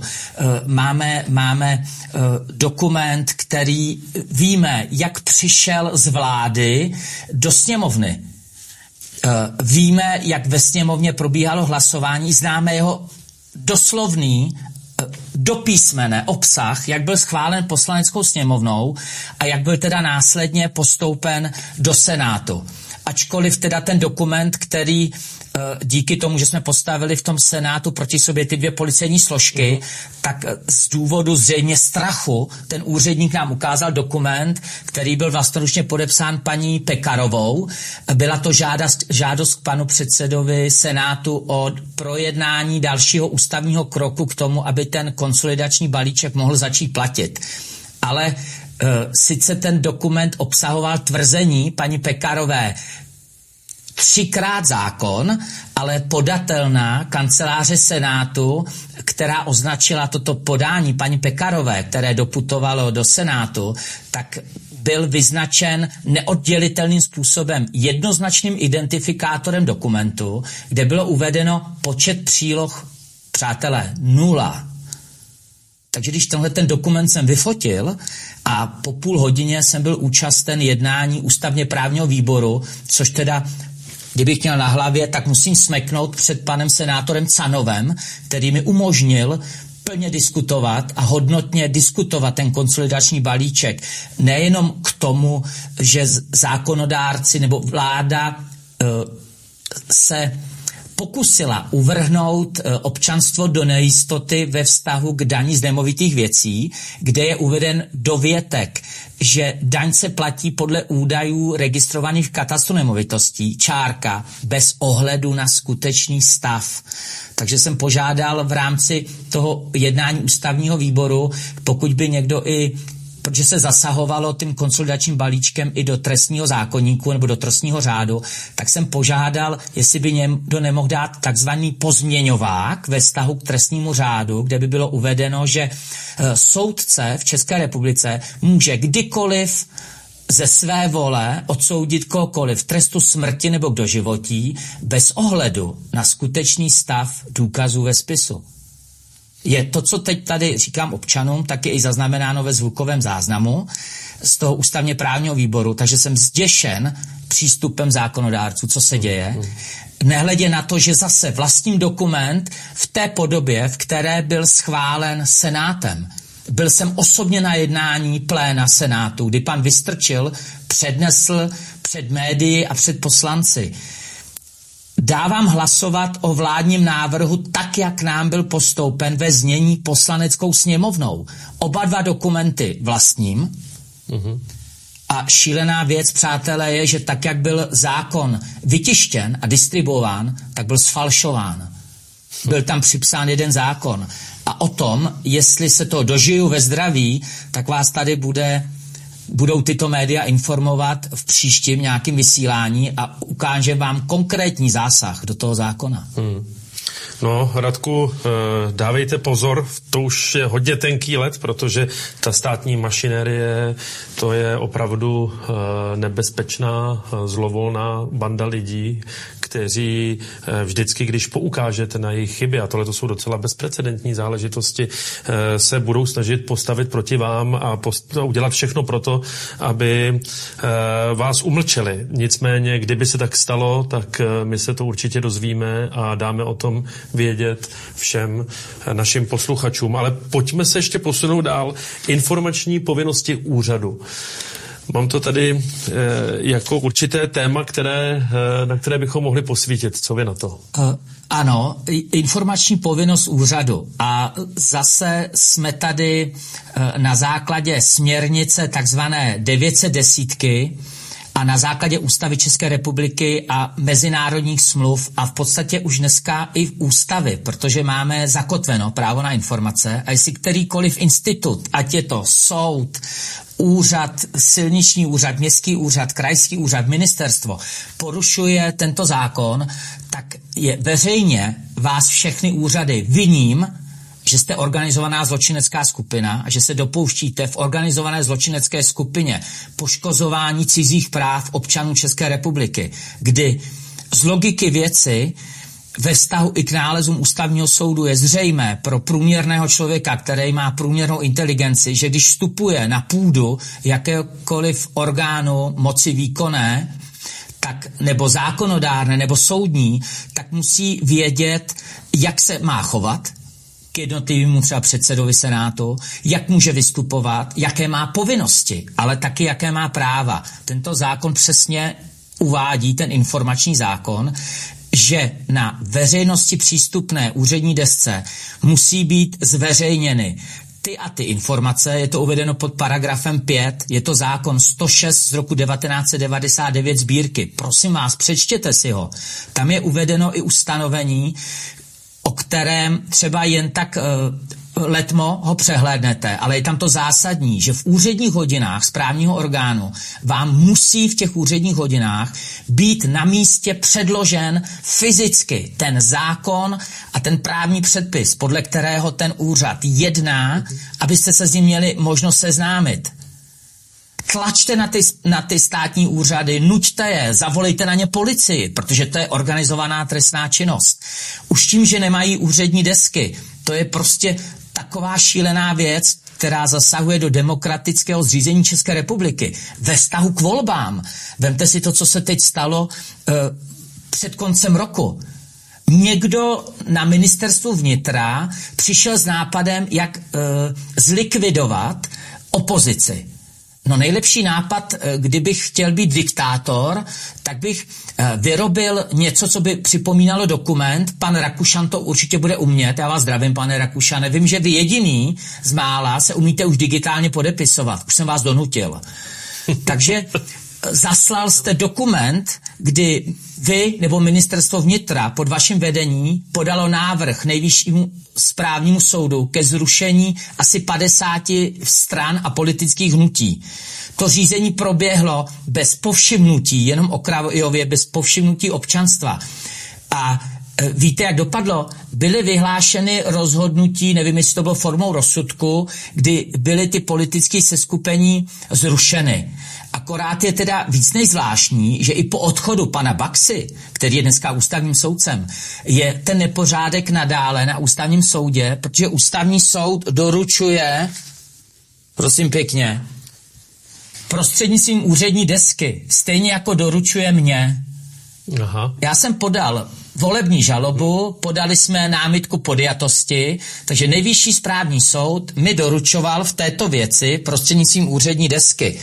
Máme dokument, který víme, jak přišel z vlády do sněmovny. Víme, jak ve sněmovně probíhalo hlasování, známe jeho doslovný do písmene obsah, jak byl schválen Poslaneckou sněmovnou a jak byl teda následně postoupen do Senátu. Ačkoliv teda ten dokument, který díky tomu, že jsme postavili v tom Senátu proti sobě ty dvě policejní složky, tak z důvodu zřejmě strachu ten úředník nám ukázal dokument, který byl vlastnoručně podepsán paní Pekarovou. Byla to žádost k panu předsedovi Senátu o projednání dalšího ústavního kroku k tomu, aby ten konsolidační balíček mohl začít platit. Ale sice ten dokument obsahoval tvrzení paní Pekarové, 3krát zákon, ale podatelná kanceláře Senátu, která označila toto podání paní Pekarové, které doputovalo do Senátu, tak byl vyznačen neoddělitelným způsobem jednoznačným identifikátorem dokumentu, kde bylo uvedeno počet příloh, přátelé, 0. Takže když tenhle ten dokument jsem vyfotil a po půl hodině jsem byl účasten jednání ústavně právního výboru, což teda, kdybych měl na hlavě, tak musím smeknout před panem senátorem Canovem, který mi umožnil plně diskutovat a hodnotně diskutovat ten konsolidační balíček. Nejenom k tomu, že zákonodárci nebo vláda se pokusila uvrhnout občanstvo do nejistoty ve vztahu k dani z nemovitých věcí, kde je uveden dovětek, že daň se platí podle údajů registrovaných v katastru nemovitostí, čárka, bez ohledu na skutečný stav. Takže jsem požádal v rámci toho jednání ústavního výboru, pokud by někdo protože se zasahovalo tím konsolidačním balíčkem i do trestního zákoníku nebo do trestního řádu, tak jsem požádal, jestli by někdo nemohl dát takzvaný pozměňovák ve vztahu k trestnímu řádu, kde by bylo uvedeno, že soudce v České republice může kdykoliv ze své vole odsoudit kohokoliv trestu smrti nebo k doživotí bez ohledu na skutečný stav důkazů ve spisu. Je to, co teď tady říkám občanům, tak je i zaznamenáno ve zvukovém záznamu z toho ústavně právního výboru, takže jsem zděšen přístupem zákonodárců, co se děje. Nehledě na to, že zase vlastním dokument v té podobě, v které byl schválen Senátem. Byl jsem osobně na jednání pléna Senátu, kdy pan Vystrčil přednesl před médii a před poslanci: dávám hlasovat o vládním návrhu tak, jak nám byl postoupen ve znění Poslaneckou sněmovnou. Oba dva dokumenty vlastním A šílená věc, přátelé, je, že tak, jak byl zákon vytištěn a distribuován, tak byl sfalšován. Byl tam připsán jeden zákon. A o tom, jestli se to dožiju ve zdraví, tak vás tady budou tyto média informovat v příštím nějakém vysílání a ukáže vám konkrétní zásah do toho zákona. No, Radku, dávejte pozor, to už je hodně tenký led, protože ta státní mašinérie, to je opravdu nebezpečná, zlovolná banda lidí, kteří vždycky, když poukážete na jejich chyby, a tohle to jsou docela bezprecedentní záležitosti, se budou snažit postavit proti vám a udělat všechno proto, aby vás umlčeli. Nicméně, kdyby se tak stalo, tak my se to určitě dozvíme a dáme o tom vědět všem našim posluchačům. Ale pojďme se ještě posunout dál. Informační povinnosti úřadu. Mám to tady jako určité téma, na které bychom mohli posvítit. Co vy na to? Ano, informační povinnost úřadu. A zase jsme tady na základě směrnice takzvané 910 a na základě Ústavy České republiky a mezinárodních smluv a v podstatě už dneska i v ústavy, protože máme zakotveno právo na informace a jestli kterýkoliv institut, ať je to soud, úřad, silniční úřad, městský úřad, krajský úřad, ministerstvo, porušuje tento zákon, tak je veřejně vás všechny úřady viním, že jste organizovaná zločinecká skupina a že se dopouštíte v organizované zločinecké skupině poškozování cizích práv občanů České republiky, kdy z logiky věci ve vztahu i k nálezům ústavního soudu je zřejmé pro průměrného člověka, který má průměrnou inteligenci, že když vstupuje na půdu jakéhokoliv orgánu moci výkonné, tak nebo zákonodárné, nebo soudní, tak musí vědět, jak se má chovat k jednotlivým třeba předsedovi Senátu, jak může vystupovat, jaké má povinnosti, ale taky jaké má práva. Tento zákon přesně uvádí, ten informační zákon, že na veřejnosti přístupné úřední desce musí být zveřejněny ty a ty informace, je to uvedeno pod paragrafem 5, je to zákon 106 z roku 1999 sbírky. Prosím vás, přečtěte si ho. Tam je uvedeno i ustanovení, o kterém třeba jen tak letmo ho přehlédnete, ale je tam to zásadní, že v úředních hodinách správního orgánu vám musí v těch úředních hodinách být na místě předložen fyzicky ten zákon a ten právní předpis, podle kterého ten úřad jedná, abyste se s ním měli možnost seznámit. Tlačte na ty státní úřady, nuťte je, zavolejte na ně policii, protože to je organizovaná trestná činnost. Už tím, že nemají úřední desky, to je prostě taková šílená věc, která zasahuje do demokratického zřízení České republiky. Ve vztahu k volbám. Vemte si to, co se teď stalo před koncem roku. Někdo na ministerstvu vnitra přišel s nápadem, jak zlikvidovat opozici. No nejlepší nápad, kdybych chtěl být diktátor, tak bych vyrobil něco, co by připomínalo dokument. Pan Rakušan to určitě bude umět. Já vás zdravím, pane Rakušane. Vím, že vy jediný z mála se umíte už digitálně podepisovat. Už jsem vás donutil. Takže zaslal jste dokument, kdy vy nebo ministerstvo vnitra pod vaším vedení podalo návrh nejvyššímu správnímu soudu ke zrušení asi 50 stran a politických hnutí. To řízení proběhlo bez povšimnutí, jenom okrajově, bez povšimnutí občanstva. A víte, jak dopadlo? Byly vyhlášeny rozhodnutí, nevím, jestli to bylo formou rozsudku, kdy byly ty politické seskupení zrušeny. Akorát je teda víc než zvláštní, že i po odchodu pana Baxy, který je dneska ústavním soudcem, je ten nepořádek nadále na ústavním soudě, protože ústavní soud doručuje, prosím pěkně, prostřednictvím úřední desky, stejně jako doručuje mě. Aha. Já jsem podal volební žalobu, podali jsme námitku podjatosti, takže nejvyšší správní soud mi doručoval v této věci prostřednictvím úřední desky.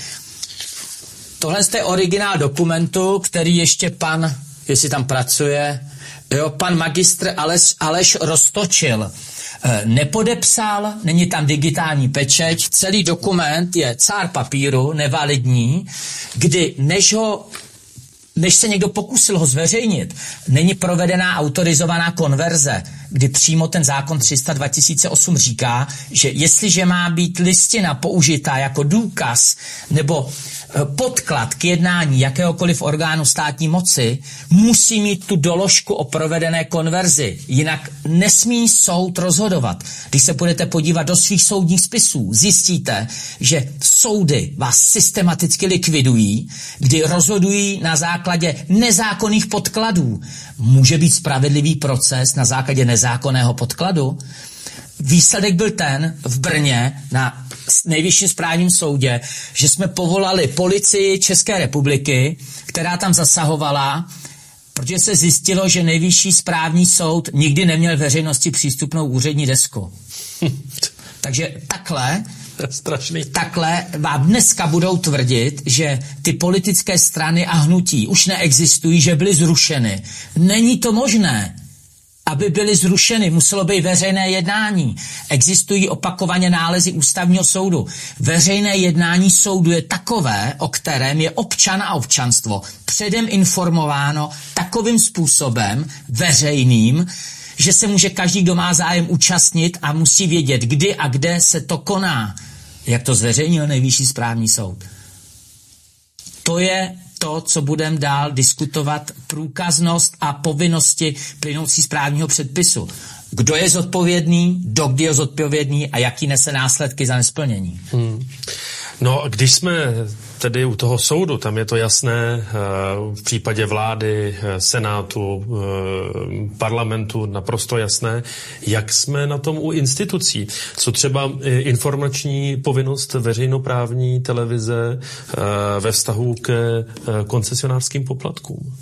Tohle je originál dokumentu, který ještě pan, jestli tam pracuje, pan magistr Aleš roztočil. nepodepsal, není tam digitální pečeť, celý dokument je cár papíru, nevalidní, kdy než se někdo pokusil ho zveřejnit, není provedená autorizovaná konverze, kdy přímo ten zákon 300/2008 říká, že jestliže má být listina použitá jako důkaz nebo podklad k jednání jakéhokoliv orgánu státní moci, musí mít tu doložku o provedené konverzi, jinak nesmí soud rozhodovat. Když se budete podívat do svých soudních spisů, zjistíte, že soudy vás systematicky likvidují, kdy rozhodují na základě nezákonných podkladů. Může být spravedlivý proces na základě nezákonného podkladu? Výsledek byl ten v Brně na Nejvyšším správním soudě, že jsme povolali policii České republiky, která tam zasahovala, protože se zjistilo, že Nejvyšší správní soud nikdy neměl veřejnosti přístupnou úřední desku. Takže takhle vám dneska budou tvrdit, že ty politické strany a hnutí už neexistují, že byly zrušeny. Není to možné. Aby byly zrušeny, muselo být veřejné jednání. Existují opakovaně nálezy ústavního soudu. Veřejné jednání soudu je takové, o kterém je občan a občanstvo předem informováno takovým způsobem veřejným, že se může každý, kdo má zájem, účastnit a musí vědět, kdy a kde se to koná. Jak to zveřejnil Nejvyšší správní soud. To je to, co budeme dál diskutovat, průkaznost a povinnosti plynoucí z právního předpisu. Kdo je zodpovědný, dokdy je zodpovědný a jaký nese následky za nesplnění. No, když jsme tedy u toho soudu, tam je to jasné, v případě vlády, senátu, parlamentu naprosto jasné, jak jsme na tom u institucí. Co třeba informační povinnost veřejnoprávní televize ve vztahu k koncesionářským poplatkům?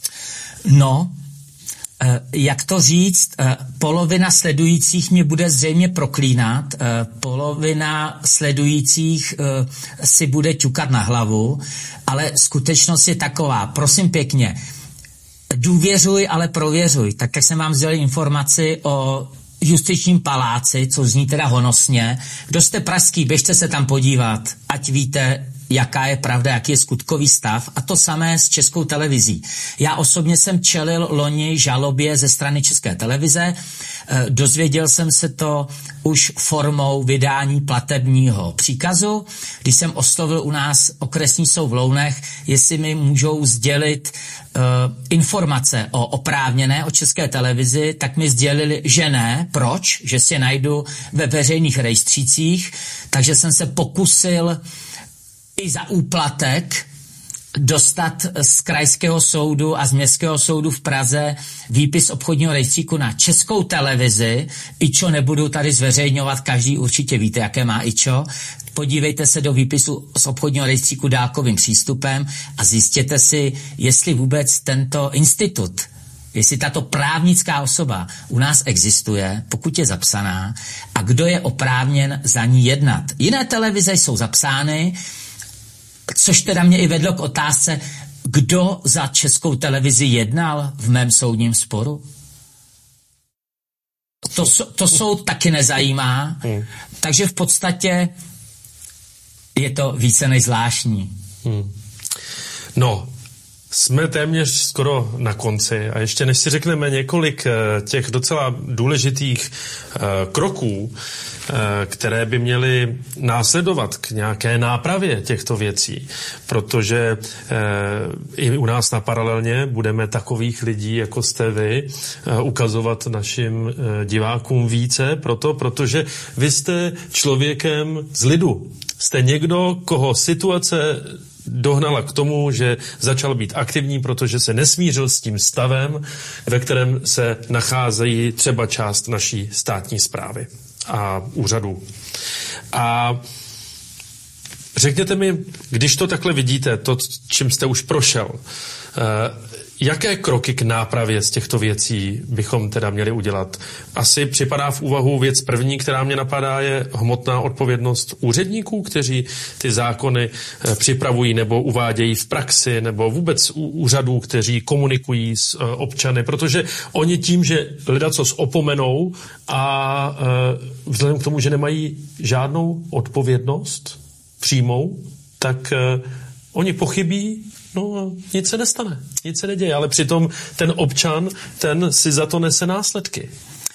No, jak to říct, polovina sledujících mě bude zřejmě proklínat, polovina sledujících si bude ťukat na hlavu, ale skutečnost je taková, prosím pěkně, důvěřuj, ale prověřuj. Tak jak jsem vám sdělil informaci o Justičním paláci, co zní teda honosně, kdo jste pražský, běžte se tam podívat, ať víte, jaká je pravda, jaký je skutkový stav, a to samé s Českou televizí. Já osobně jsem čelil loni žalobě ze strany České televize, dozvěděl jsem se to už formou vydání platebního příkazu, když jsem oslovil u nás okresní soud v Lounech, jestli mi můžou sdělit informace o oprávněné o České televizi, tak mi sdělili, že ne. Proč? Že si je najdu ve veřejných rejstřících, takže jsem se pokusil i za úplatek dostat z krajského soudu a z městského soudu v Praze výpis obchodního rejstříku na Českou televizi. IČO nebudu tady zveřejňovat, každý určitě víte, jaké má IČO. Podívejte se do výpisu z obchodního rejstříku dálkovým přístupem a zjistěte si, jestli vůbec tento institut, jestli tato právnická osoba u nás existuje, pokud je zapsaná, a kdo je oprávněn za ní jednat. Jiné televize jsou zapsány, což teda mě i vedlo k otázce, kdo za Českou televizi jednal v mém soudním sporu. To soud taky nezajímá, takže v podstatě je to více než zvláštní. No, jsme téměř skoro na konci a ještě než si řekneme několik těch docela důležitých kroků, které by měly následovat k nějaké nápravě těchto věcí, protože i u nás na Paralelně budeme takových lidí, jako jste vy, ukazovat našim divákům více, protože vy jste člověkem z lidu. Jste někdo, koho situace dohnala k tomu, že začal být aktivní, protože se nesmířil s tím stavem, ve kterém se nacházejí třeba část naší státní správy a úřadů. A řekněte mi, když to takhle vidíte, to, čím jste už prošel, Jaké kroky k nápravě z těchto věcí bychom teda měli udělat? Asi připadá v úvahu věc první, která mě napadá, je hmotná odpovědnost úředníků, kteří ty zákony připravují nebo uvádějí v praxi, nebo vůbec úřadů, kteří komunikují s občany, protože oni tím, že ledacos opomenou a vzhledem k tomu, že nemají žádnou odpovědnost přímou, tak oni pochybí, no a nic se nestane, nic se neděje, ale přitom ten občan, ten si za to nese následky.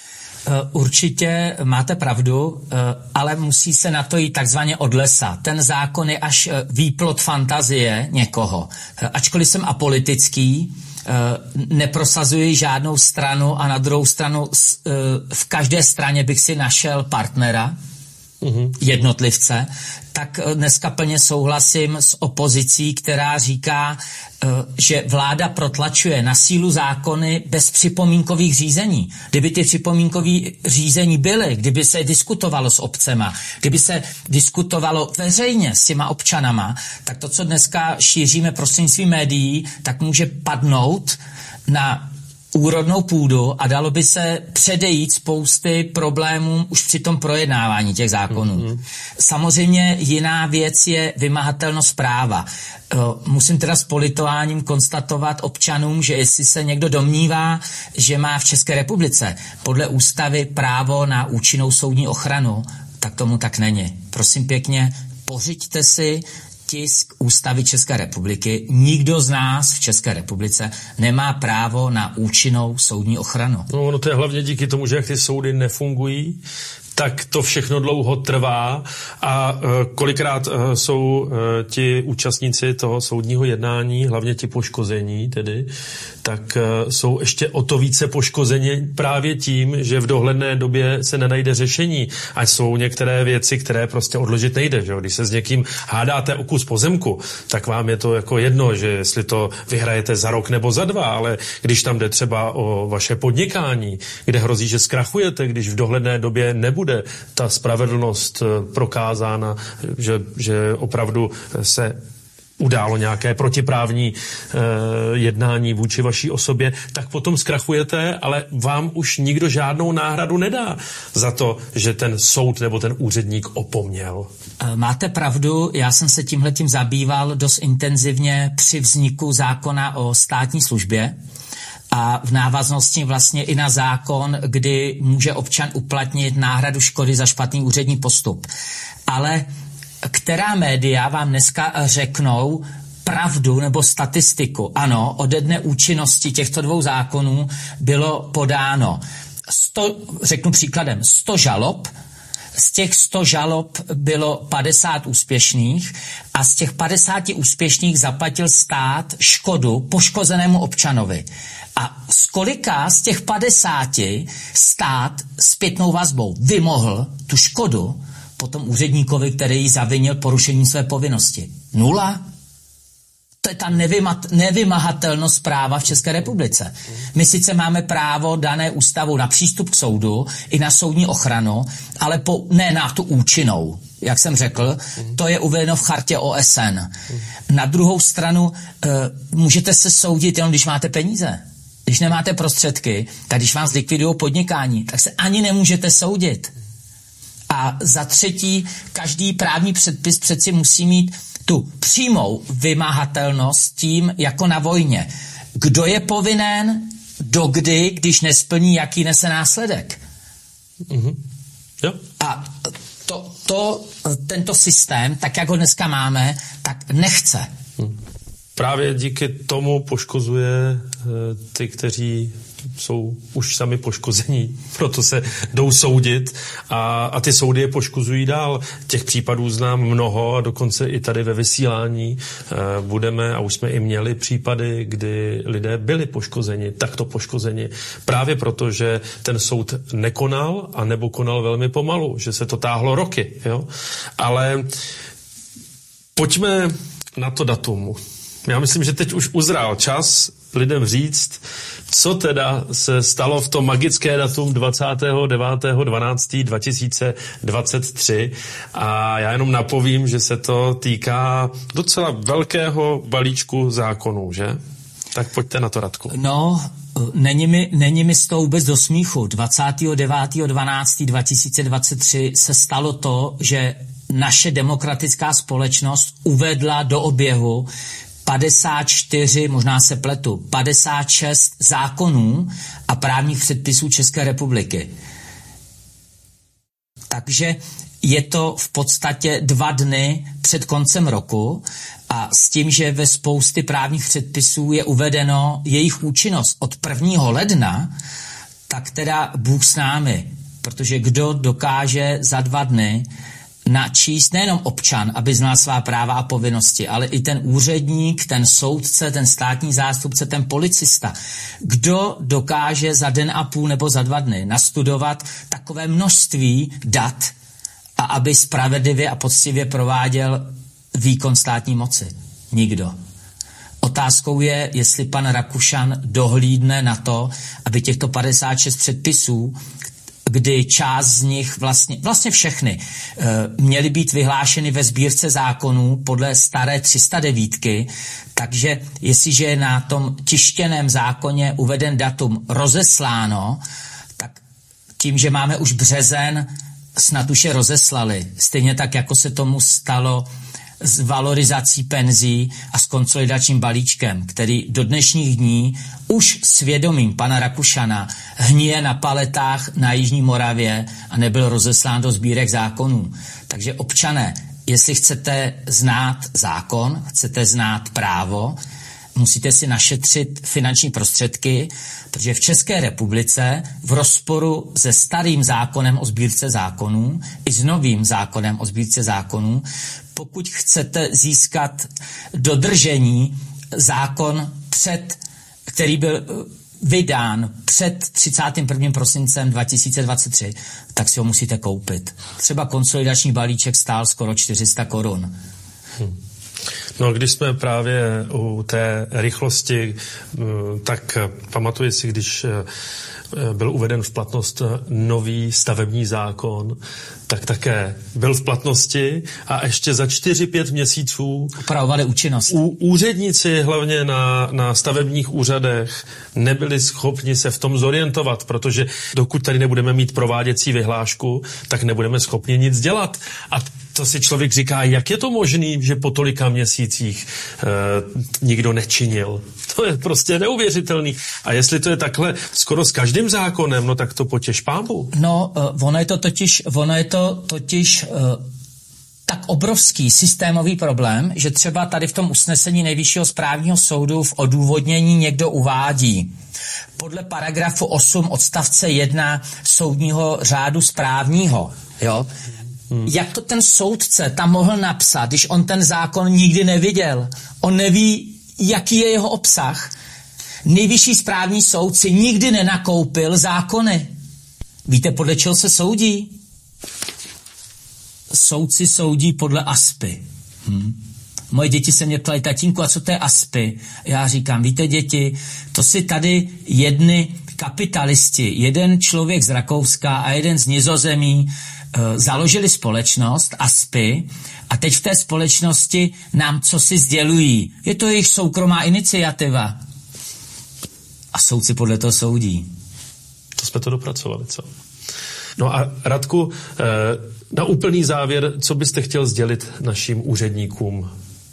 Určitě máte pravdu, ale musí se na to jít takzvaně od lesa. Ten zákon je až výplod fantazie někoho. Ačkoliv jsem apolitický, neprosazuji žádnou stranu a na druhou stranu v každé straně bych si našel partnera, jednotlivce, tak dneska plně souhlasím s opozicí, která říká, že vláda protlačuje na sílu zákony bez připomínkových řízení. Kdyby ty připomínkové řízení byly, kdyby se diskutovalo s obcema, kdyby se diskutovalo veřejně s těma občanama, tak to, co dneska šíříme prostřednictvím médií, tak může padnout na úrodnou půdu a dalo by se předejít spousty problémů už při tom projednávání těch zákonů. Samozřejmě jiná věc je vymahatelnost práva. Musím teda s politováním konstatovat občanům, že jestli se někdo domnívá, že má v České republice podle ústavy právo na účinnou soudní ochranu, tak tomu tak není. Prosím pěkně, pořiďte si tisk Ústavy České republiky. Nikdo z nás v České republice nemá právo na účinnou soudní ochranu. No to je hlavně díky tomu, že jak ty soudy nefungují, tak to všechno dlouho trvá a kolikrát jsou ti účastníci toho soudního jednání, hlavně ti poškození tedy, tak jsou ještě o to více poškozeni právě tím, že v dohledné době se nenajde řešení a jsou některé věci, které prostě odložit nejde. Že? Když se s někým hádáte o kus pozemku, tak vám je to jako jedno, že jestli to vyhrajete za rok nebo za 2, ale když tam jde třeba o vaše podnikání, kde hrozí, že zkrachujete, když v dohledné době nebude ta spravedlnost prokázána, že opravdu se událo nějaké protiprávní jednání vůči vaší osobě, tak potom zkrachujete, ale vám už nikdo žádnou náhradu nedá za to, že ten soud nebo ten úředník opomněl. Máte pravdu, já jsem se tímhletím zabýval dost intenzivně při vzniku zákona o státní službě a v návaznosti vlastně i na zákon, kdy může občan uplatnit náhradu škody za špatný úřední postup. Ale která média vám dneska řeknou pravdu nebo statistiku? Ano, ode dne účinnosti těchto 2 zákonů bylo podáno 100 žalob, z těch 100 žalob bylo 50 úspěšných a z těch 50 úspěšných zaplatil stát škodu poškozenému občanovi. A z kolika z těch 50 stát zpětnou vazbou vymohl tu škodu potom úředníkovi, který ji zavinil porušení své povinnosti? 0. To je ta nevymahatelnost práva v České republice. My sice máme právo dané ústavou na přístup k soudu i na soudní ochranu, ale ne na tu účinnou. Jak jsem řekl, to je uvedeno v chartě OSN. Na druhou stranu můžete se soudit jenom, když máte peníze. Když nemáte prostředky, tak když vám zlikvidují podnikání, tak se ani nemůžete soudit. A za třetí, každý právní předpis přeci musí mít tu přímou vymahatelnost tím jako na vojně. Kdo je povinen, dokdy, když nesplní, jaký nese následek. Jo. A tento systém, tak jak ho dneska máme, tak nechce. Právě díky tomu poškozuje ty, kteří jsou už sami poškození, proto se jdou soudit a ty soudy je poškozují dál. Těch případů znám mnoho a dokonce i tady ve vysílání budeme a už jsme i měli případy, kdy lidé byli poškozeni, takto poškozeni, právě proto, že ten soud nekonal a nebo konal velmi pomalu, že se to táhlo roky. Jo? Ale pojďme na to datum. Já myslím, že teď už uzrál čas lidem říct, co teda se stalo v tom magické datum 29.12.2023 a já jenom napovím, že se to týká docela velkého balíčku zákonů, že? Tak pojďte na to, Radku. No, není mi z toho vůbec do smíchu. 29.12.2023 se stalo to, že naše demokratická společnost uvedla do oběhu 54, možná se pletu, 56 zákonů a právních předpisů České republiky. Takže je to v podstatě 2 dny před koncem roku a s tím, že ve spousty právních předpisů je uvedeno jejich účinnost od 1. ledna, tak teda Bůh s námi, protože kdo dokáže za 2 dny načíst nejenom občan, aby znal svá práva a povinnosti, ale i ten úředník, ten soudce, ten státní zástupce, ten policista. Kdo dokáže za 1,5 den nebo za 2 dny nastudovat takové množství dat a aby spravedlivě a poctivě prováděl výkon státní moci? Nikdo. Otázkou je, jestli pan Rakušan dohlídne na to, aby těchto 56 předpisů, kdy část z nich, vlastně všechny, měly být vyhlášeny ve sbírce zákonů podle staré 309, takže jestliže je na tom tištěném zákoně uveden datum rozesláno, tak tím, že máme už březen, snad už je rozeslali. Stejně tak, jako se tomu stalo s valorizací penzí a s konsolidačním balíčkem, který do dnešních dní už svědomím pana Rakušana hníje na paletách na Jižní Moravě a nebyl rozeslán do sbírek zákonů. Takže občané, jestli chcete znát zákon, chcete znát právo, musíte si našetřit finanční prostředky, protože v České republice v rozporu se starým zákonem o sbírce zákonů i s novým zákonem o sbírce zákonů, pokud chcete získat dodržení zákon, který byl vydán před 31. prosincem 2023, tak si ho musíte koupit. Třeba konsolidační balíček stál skoro 400 korun. No, když jsme právě u té rychlosti, tak pamatuji si, když byl uveden v platnost nový stavební zákon, tak také byl v platnosti a ještě za 4-5 měsíců upravovali účinnost. Úředníci hlavně na stavebních úřadech nebyli schopni se v tom zorientovat, protože dokud tady nebudeme mít prováděcí vyhlášku, tak nebudeme schopni nic dělat. A to si člověk říká, jak je to možný, že po tolika měsících nikdo nečinil. To je prostě neuvěřitelný. A jestli to je takhle skoro s každým zákonem, no tak to potěš pámu. No, ono je to totiž tak obrovský systémový problém, že třeba tady v tom usnesení Nejvyššího správního soudu v odůvodnění někdo uvádí podle paragrafu 8 odstavce 1 soudního řádu správního, jo? Jak to ten soudce tam mohl napsat, když on ten zákon nikdy neviděl? On neví, jaký je jeho obsah. Nejvyšší správní soud si nikdy nenakoupil zákony. Víte, podle čeho se soudí? Soudci soudí podle ASPy. Moje děti se mě ptají, tatínku, a co to je ASPy? Já říkám, víte, děti, to si tady jedni kapitalisti, jeden člověk z Rakouska a jeden z Nizozemí založili společnost ASPy a teď v té společnosti nám cosi sdělují. Je to jejich soukromá iniciativa. A soudci podle toho soudí. To jsme to dopracovali, co? No a Radku, na úplný závěr, co byste chtěl sdělit našim úředníkům?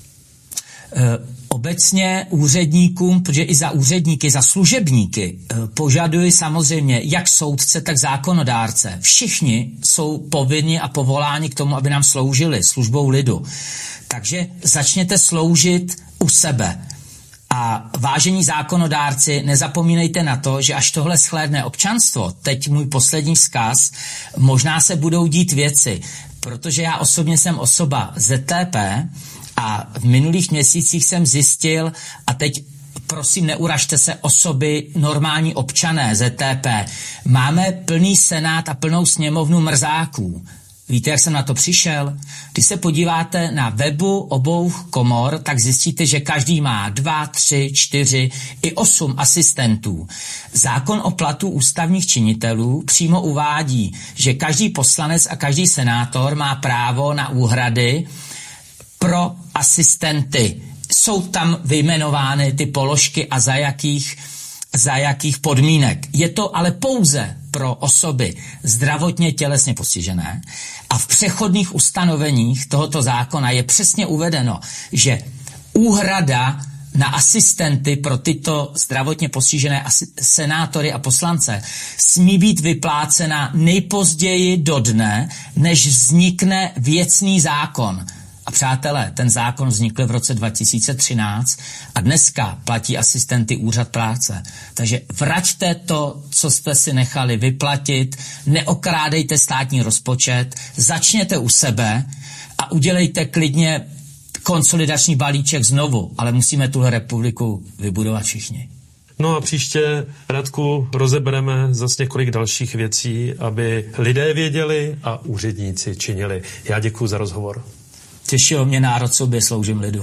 Obecně úředníkům, protože i za úředníky, za služebníky požaduji samozřejmě jak soudce, tak zákonodárce. Všichni jsou povinni a povoláni k tomu, aby nám sloužili službou lidu. Takže začněte sloužit u sebe. A vážení zákonodárci, nezapomínejte na to, že až tohle shlédne občanstvo, teď můj poslední vzkaz, možná se budou dít věci, protože já osobně jsem osoba ZTP a v minulých měsících jsem zjistil, a teď prosím neuražte se, osoby, normální občané ZTP, máme plný senát a plnou sněmovnu mrzáků. Víte, jak jsem na to přišel? Když se podíváte na webu obou komor, tak zjistíte, že každý má 2, 3, 4 i 8 asistentů. Zákon o platu ústavních činitelů přímo uvádí, že každý poslanec a každý senátor má právo na úhrady pro asistenty. jsou tam vyjmenovány ty položky a za jakých podmínek. Je to ale pouze pro osoby zdravotně tělesně postižené a v přechodných ustanoveních tohoto zákona je přesně uvedeno, že úhrada na asistenty pro tyto zdravotně postižené senátory a poslance smí být vyplácena nejpozději do dne, než vznikne věcný zákon. A přátelé, ten zákon vznikl v roce 2013 a dneska platí asistenty úřad práce. Takže vraťte to, co jste si nechali vyplatit, neokrádejte státní rozpočet, začněte u sebe a udělejte klidně konsolidační balíček znovu, ale musíme tuhle republiku vybudovat všichni. No a příště, Radku, rozebereme zase několik dalších věcí, aby lidé věděli a úředníci činili. Já děkuji za rozhovor. Těšilo mě národ sobě, sloužím lidu.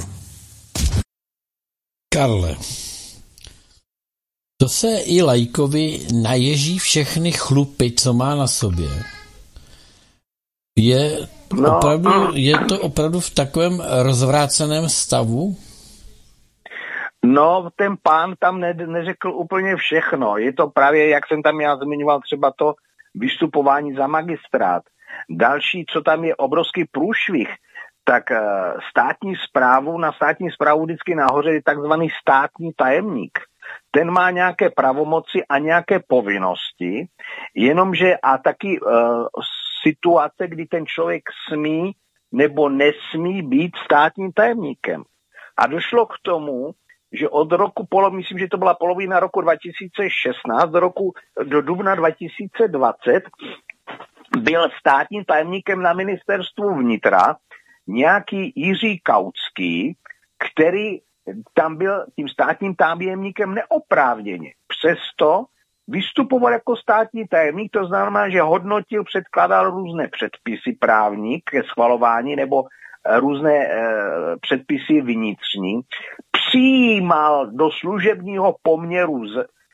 Karle, to se i laikovi naježí všechny chlupy, co má na sobě. Je to opravdu v takovém rozvráceném stavu? No, ten pán tam neřekl úplně všechno. Je to právě, jak jsem tam já zmiňoval, třeba to vystupování za magistrát. Další, co tam je obrovský průšvih, tak na státní správu vždycky nahoře je takzvaný státní tajemník. Ten má nějaké pravomoci a nějaké povinnosti, jenomže a taky situace, kdy ten člověk smí nebo nesmí být státním tajemníkem. A došlo k tomu, že od roku, myslím, že to byla polovina roku 2016 do dubna 2020 byl státním tajemníkem na ministerstvu vnitra nějaký Jiří Kautský, který tam byl tím státním tajemníkem neoprávněně. Přesto vystupoval jako státní tajemník, to znamená, že hodnotil, předkládal různé předpisy právní ke schvalování nebo různé předpisy vnitřní, přijímal do služebního poměru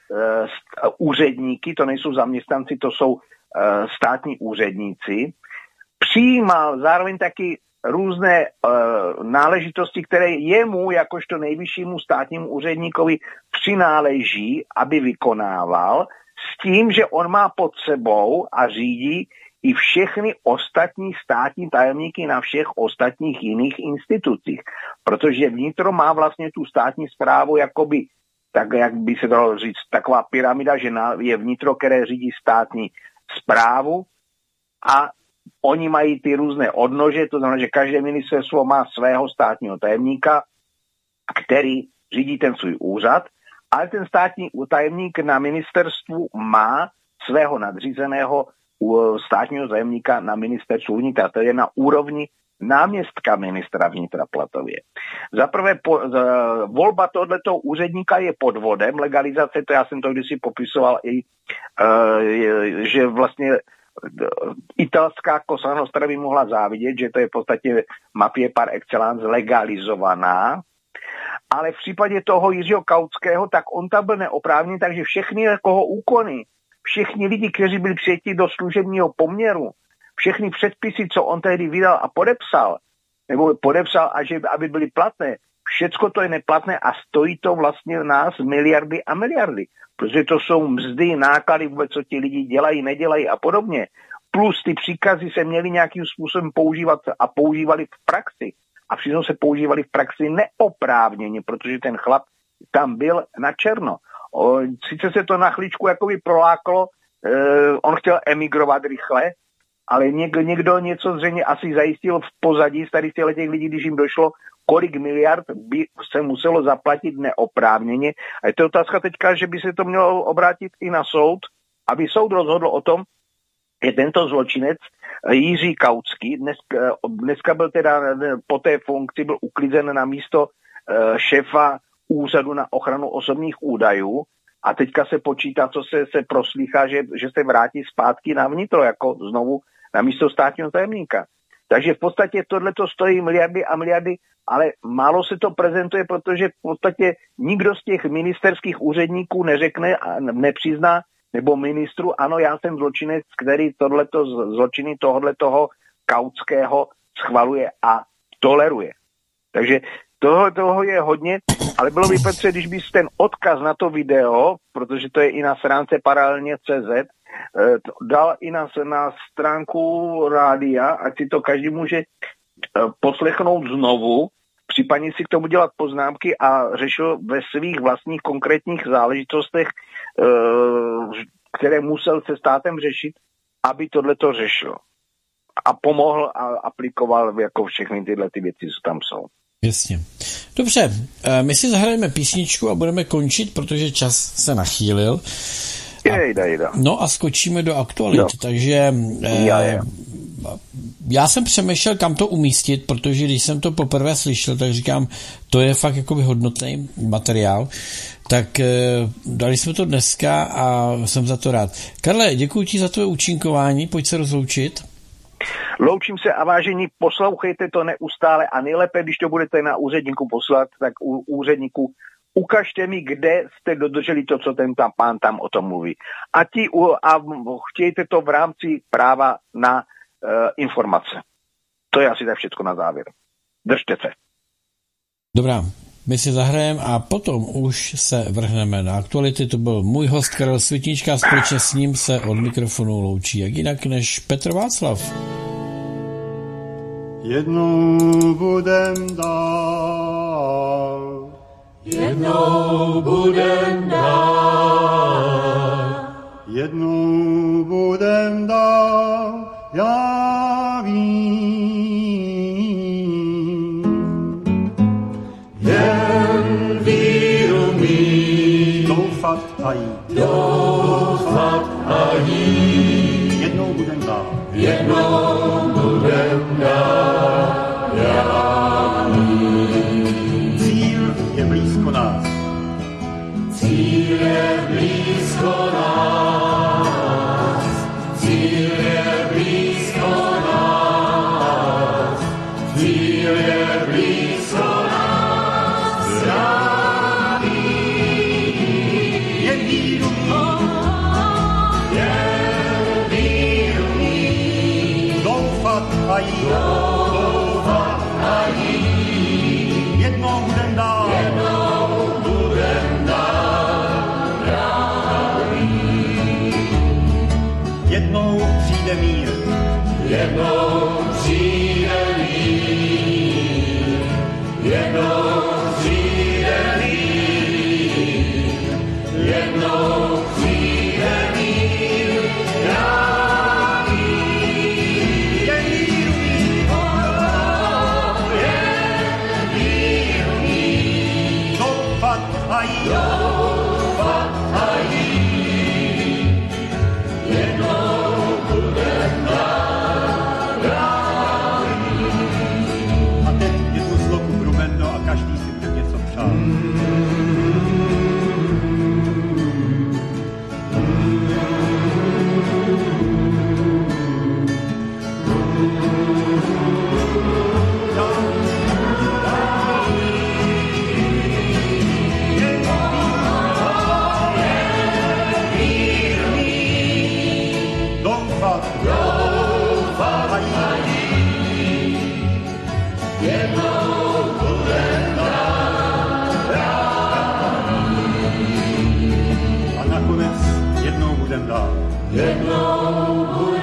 úředníky, to nejsou zaměstnanci, to jsou státní úředníci, přijímal zároveň taky různé náležitosti, které jemu, jakožto nejvyššímu státnímu úředníkovi, přináleží, aby vykonával, s tím, že on má pod sebou a řídí i všechny ostatní státní tajemníky na všech ostatních jiných institucích. Protože vnitro má vlastně tu státní správu jakoby, tak jak by se dalo říct, taková pyramida, že je vnitro, které řídí státní správu a oni mají ty různé odnože, to znamená, že každé ministerstvo má svého státního tajemníka, který řídí ten svůj úřad, ale ten státní tajemník na ministerstvu má svého nadřízeného státního tajemníka na ministerstvu vnitra, to je na úrovni náměstka ministra vnitra platově. Zaprvé volba tohoto úředníka je podvodem, legalizace, to já jsem to kdysi popisoval i, že vlastně italská Cosa Nostra by mohla závidět, že to je v podstatě mafie par excellence legalizovaná, ale v případě toho Jiřího Kautského, tak on tam byl neoprávněný, takže všechny jeho úkony, všichni lidi, kteří byli přijeti do služebního poměru, všechny předpisy, co on tehdy vydal a podepsal, a že aby byly platné, všecko to je neplatné a stojí to vlastně nás miliardy a miliardy. Protože to jsou mzdy, náklady, vůbec co ti lidi dělají, nedělají a podobně. Plus ty příkazy se měly nějakým způsobem používat a používali v praxi. A přitom se používali v praxi neoprávněně, protože ten chlap tam byl na černo. Sice se to na chvíličku jakoby proláklo, on chtěl emigrovat rychle, ale někdo něco zřejmě asi zajistil v pozadí z tady těch lidí, když jim došlo, kolik miliard by se muselo zaplatit neoprávněně. A je to otázka teďka, že by se to mělo obrátit i na soud, aby soud rozhodl o tom, že tento zločinec Jiří Kautský, dneska byl teda po té funkci, byl uklizen na místo šéfa úřadu na ochranu osobních údajů a teďka se počítá, co se proslýchá, že se vrátí zpátky na vnitro, jako znovu na místo státního tajemníka. Takže v podstatě tohleto stojí miliardy a miliardy, ale málo se to prezentuje, protože v podstatě nikdo z těch ministerských úředníků neřekne a nepřizná, nebo ministru, ano, já jsem zločinec, který zločiny tohoto Kautského schvaluje a toleruje. Takže Toho je hodně, ale bylo by, Petře, když bys ten odkaz na to video, protože to je i na stránce paralelně.cz, dal i na stránku rádia, ať si to každý může poslechnout znovu, případně si k tomu dělat poznámky a řešil ve svých vlastních konkrétních záležitostech, které musel se státem řešit, aby tohleto řešil. A pomohl a aplikoval jako všechny tyhle ty věci, co tam jsou. Jasně. Dobře, my si zahrajeme písničku a budeme končit, protože čas se nachýlil. No a skočíme do aktualit, takže já jsem přemýšlel, kam to umístit, protože když jsem to poprvé slyšel, tak říkám, to je fakt jakoby hodnotný materiál, tak dali jsme to dneska a jsem za to rád. Karle, děkuji ti za tvoje účinkování, pojď se rozloučit. Loučím se a vážení, poslouchejte to neustále a nejlépe, když to budete na úředníku poslat, tak u úředníku ukažte mi, kde jste dodrželi to, co ten pán tam o tom mluví. A chtějte to v rámci práva na informace. To je asi tak všechno na závěr. Držte se. Dobrá, my si zahrajeme a potom už se vrhneme na aktuality. To byl můj host Karel Světnička a společně s ním se od mikrofonu loučí jak jinak než Petr Václav. Jednou budem dál. Jednou budem dál. Jednou budem dál. Já vím. Jen víru mít. Doufat a jít. Doufat a jít. Jednou budem dál. Jednou budem dál. Já vím. Cíl je blízko nás. Cíl je blízko nás. Cíl je blízko nás. Cíl je blízko nás. Já vím. Jen víru Jen víru mít. doufat a jít. Doufat a jít. Jednou budem dál. Jednou budem dál. Já vím. Jednou přijde mír. Jednou přijde mír. Jednou přijde mír. Jednou přijde mír. Já vím. Jen víru mít. Jen víru mít. Doufat a jít. Doufat a jít. Jednou budem dál. Já A teď je tu zloku brumeno a každý si chce něco přát. Doufat a jít. jednou budem dál. A nakonec jednou budem dál. Jednou budem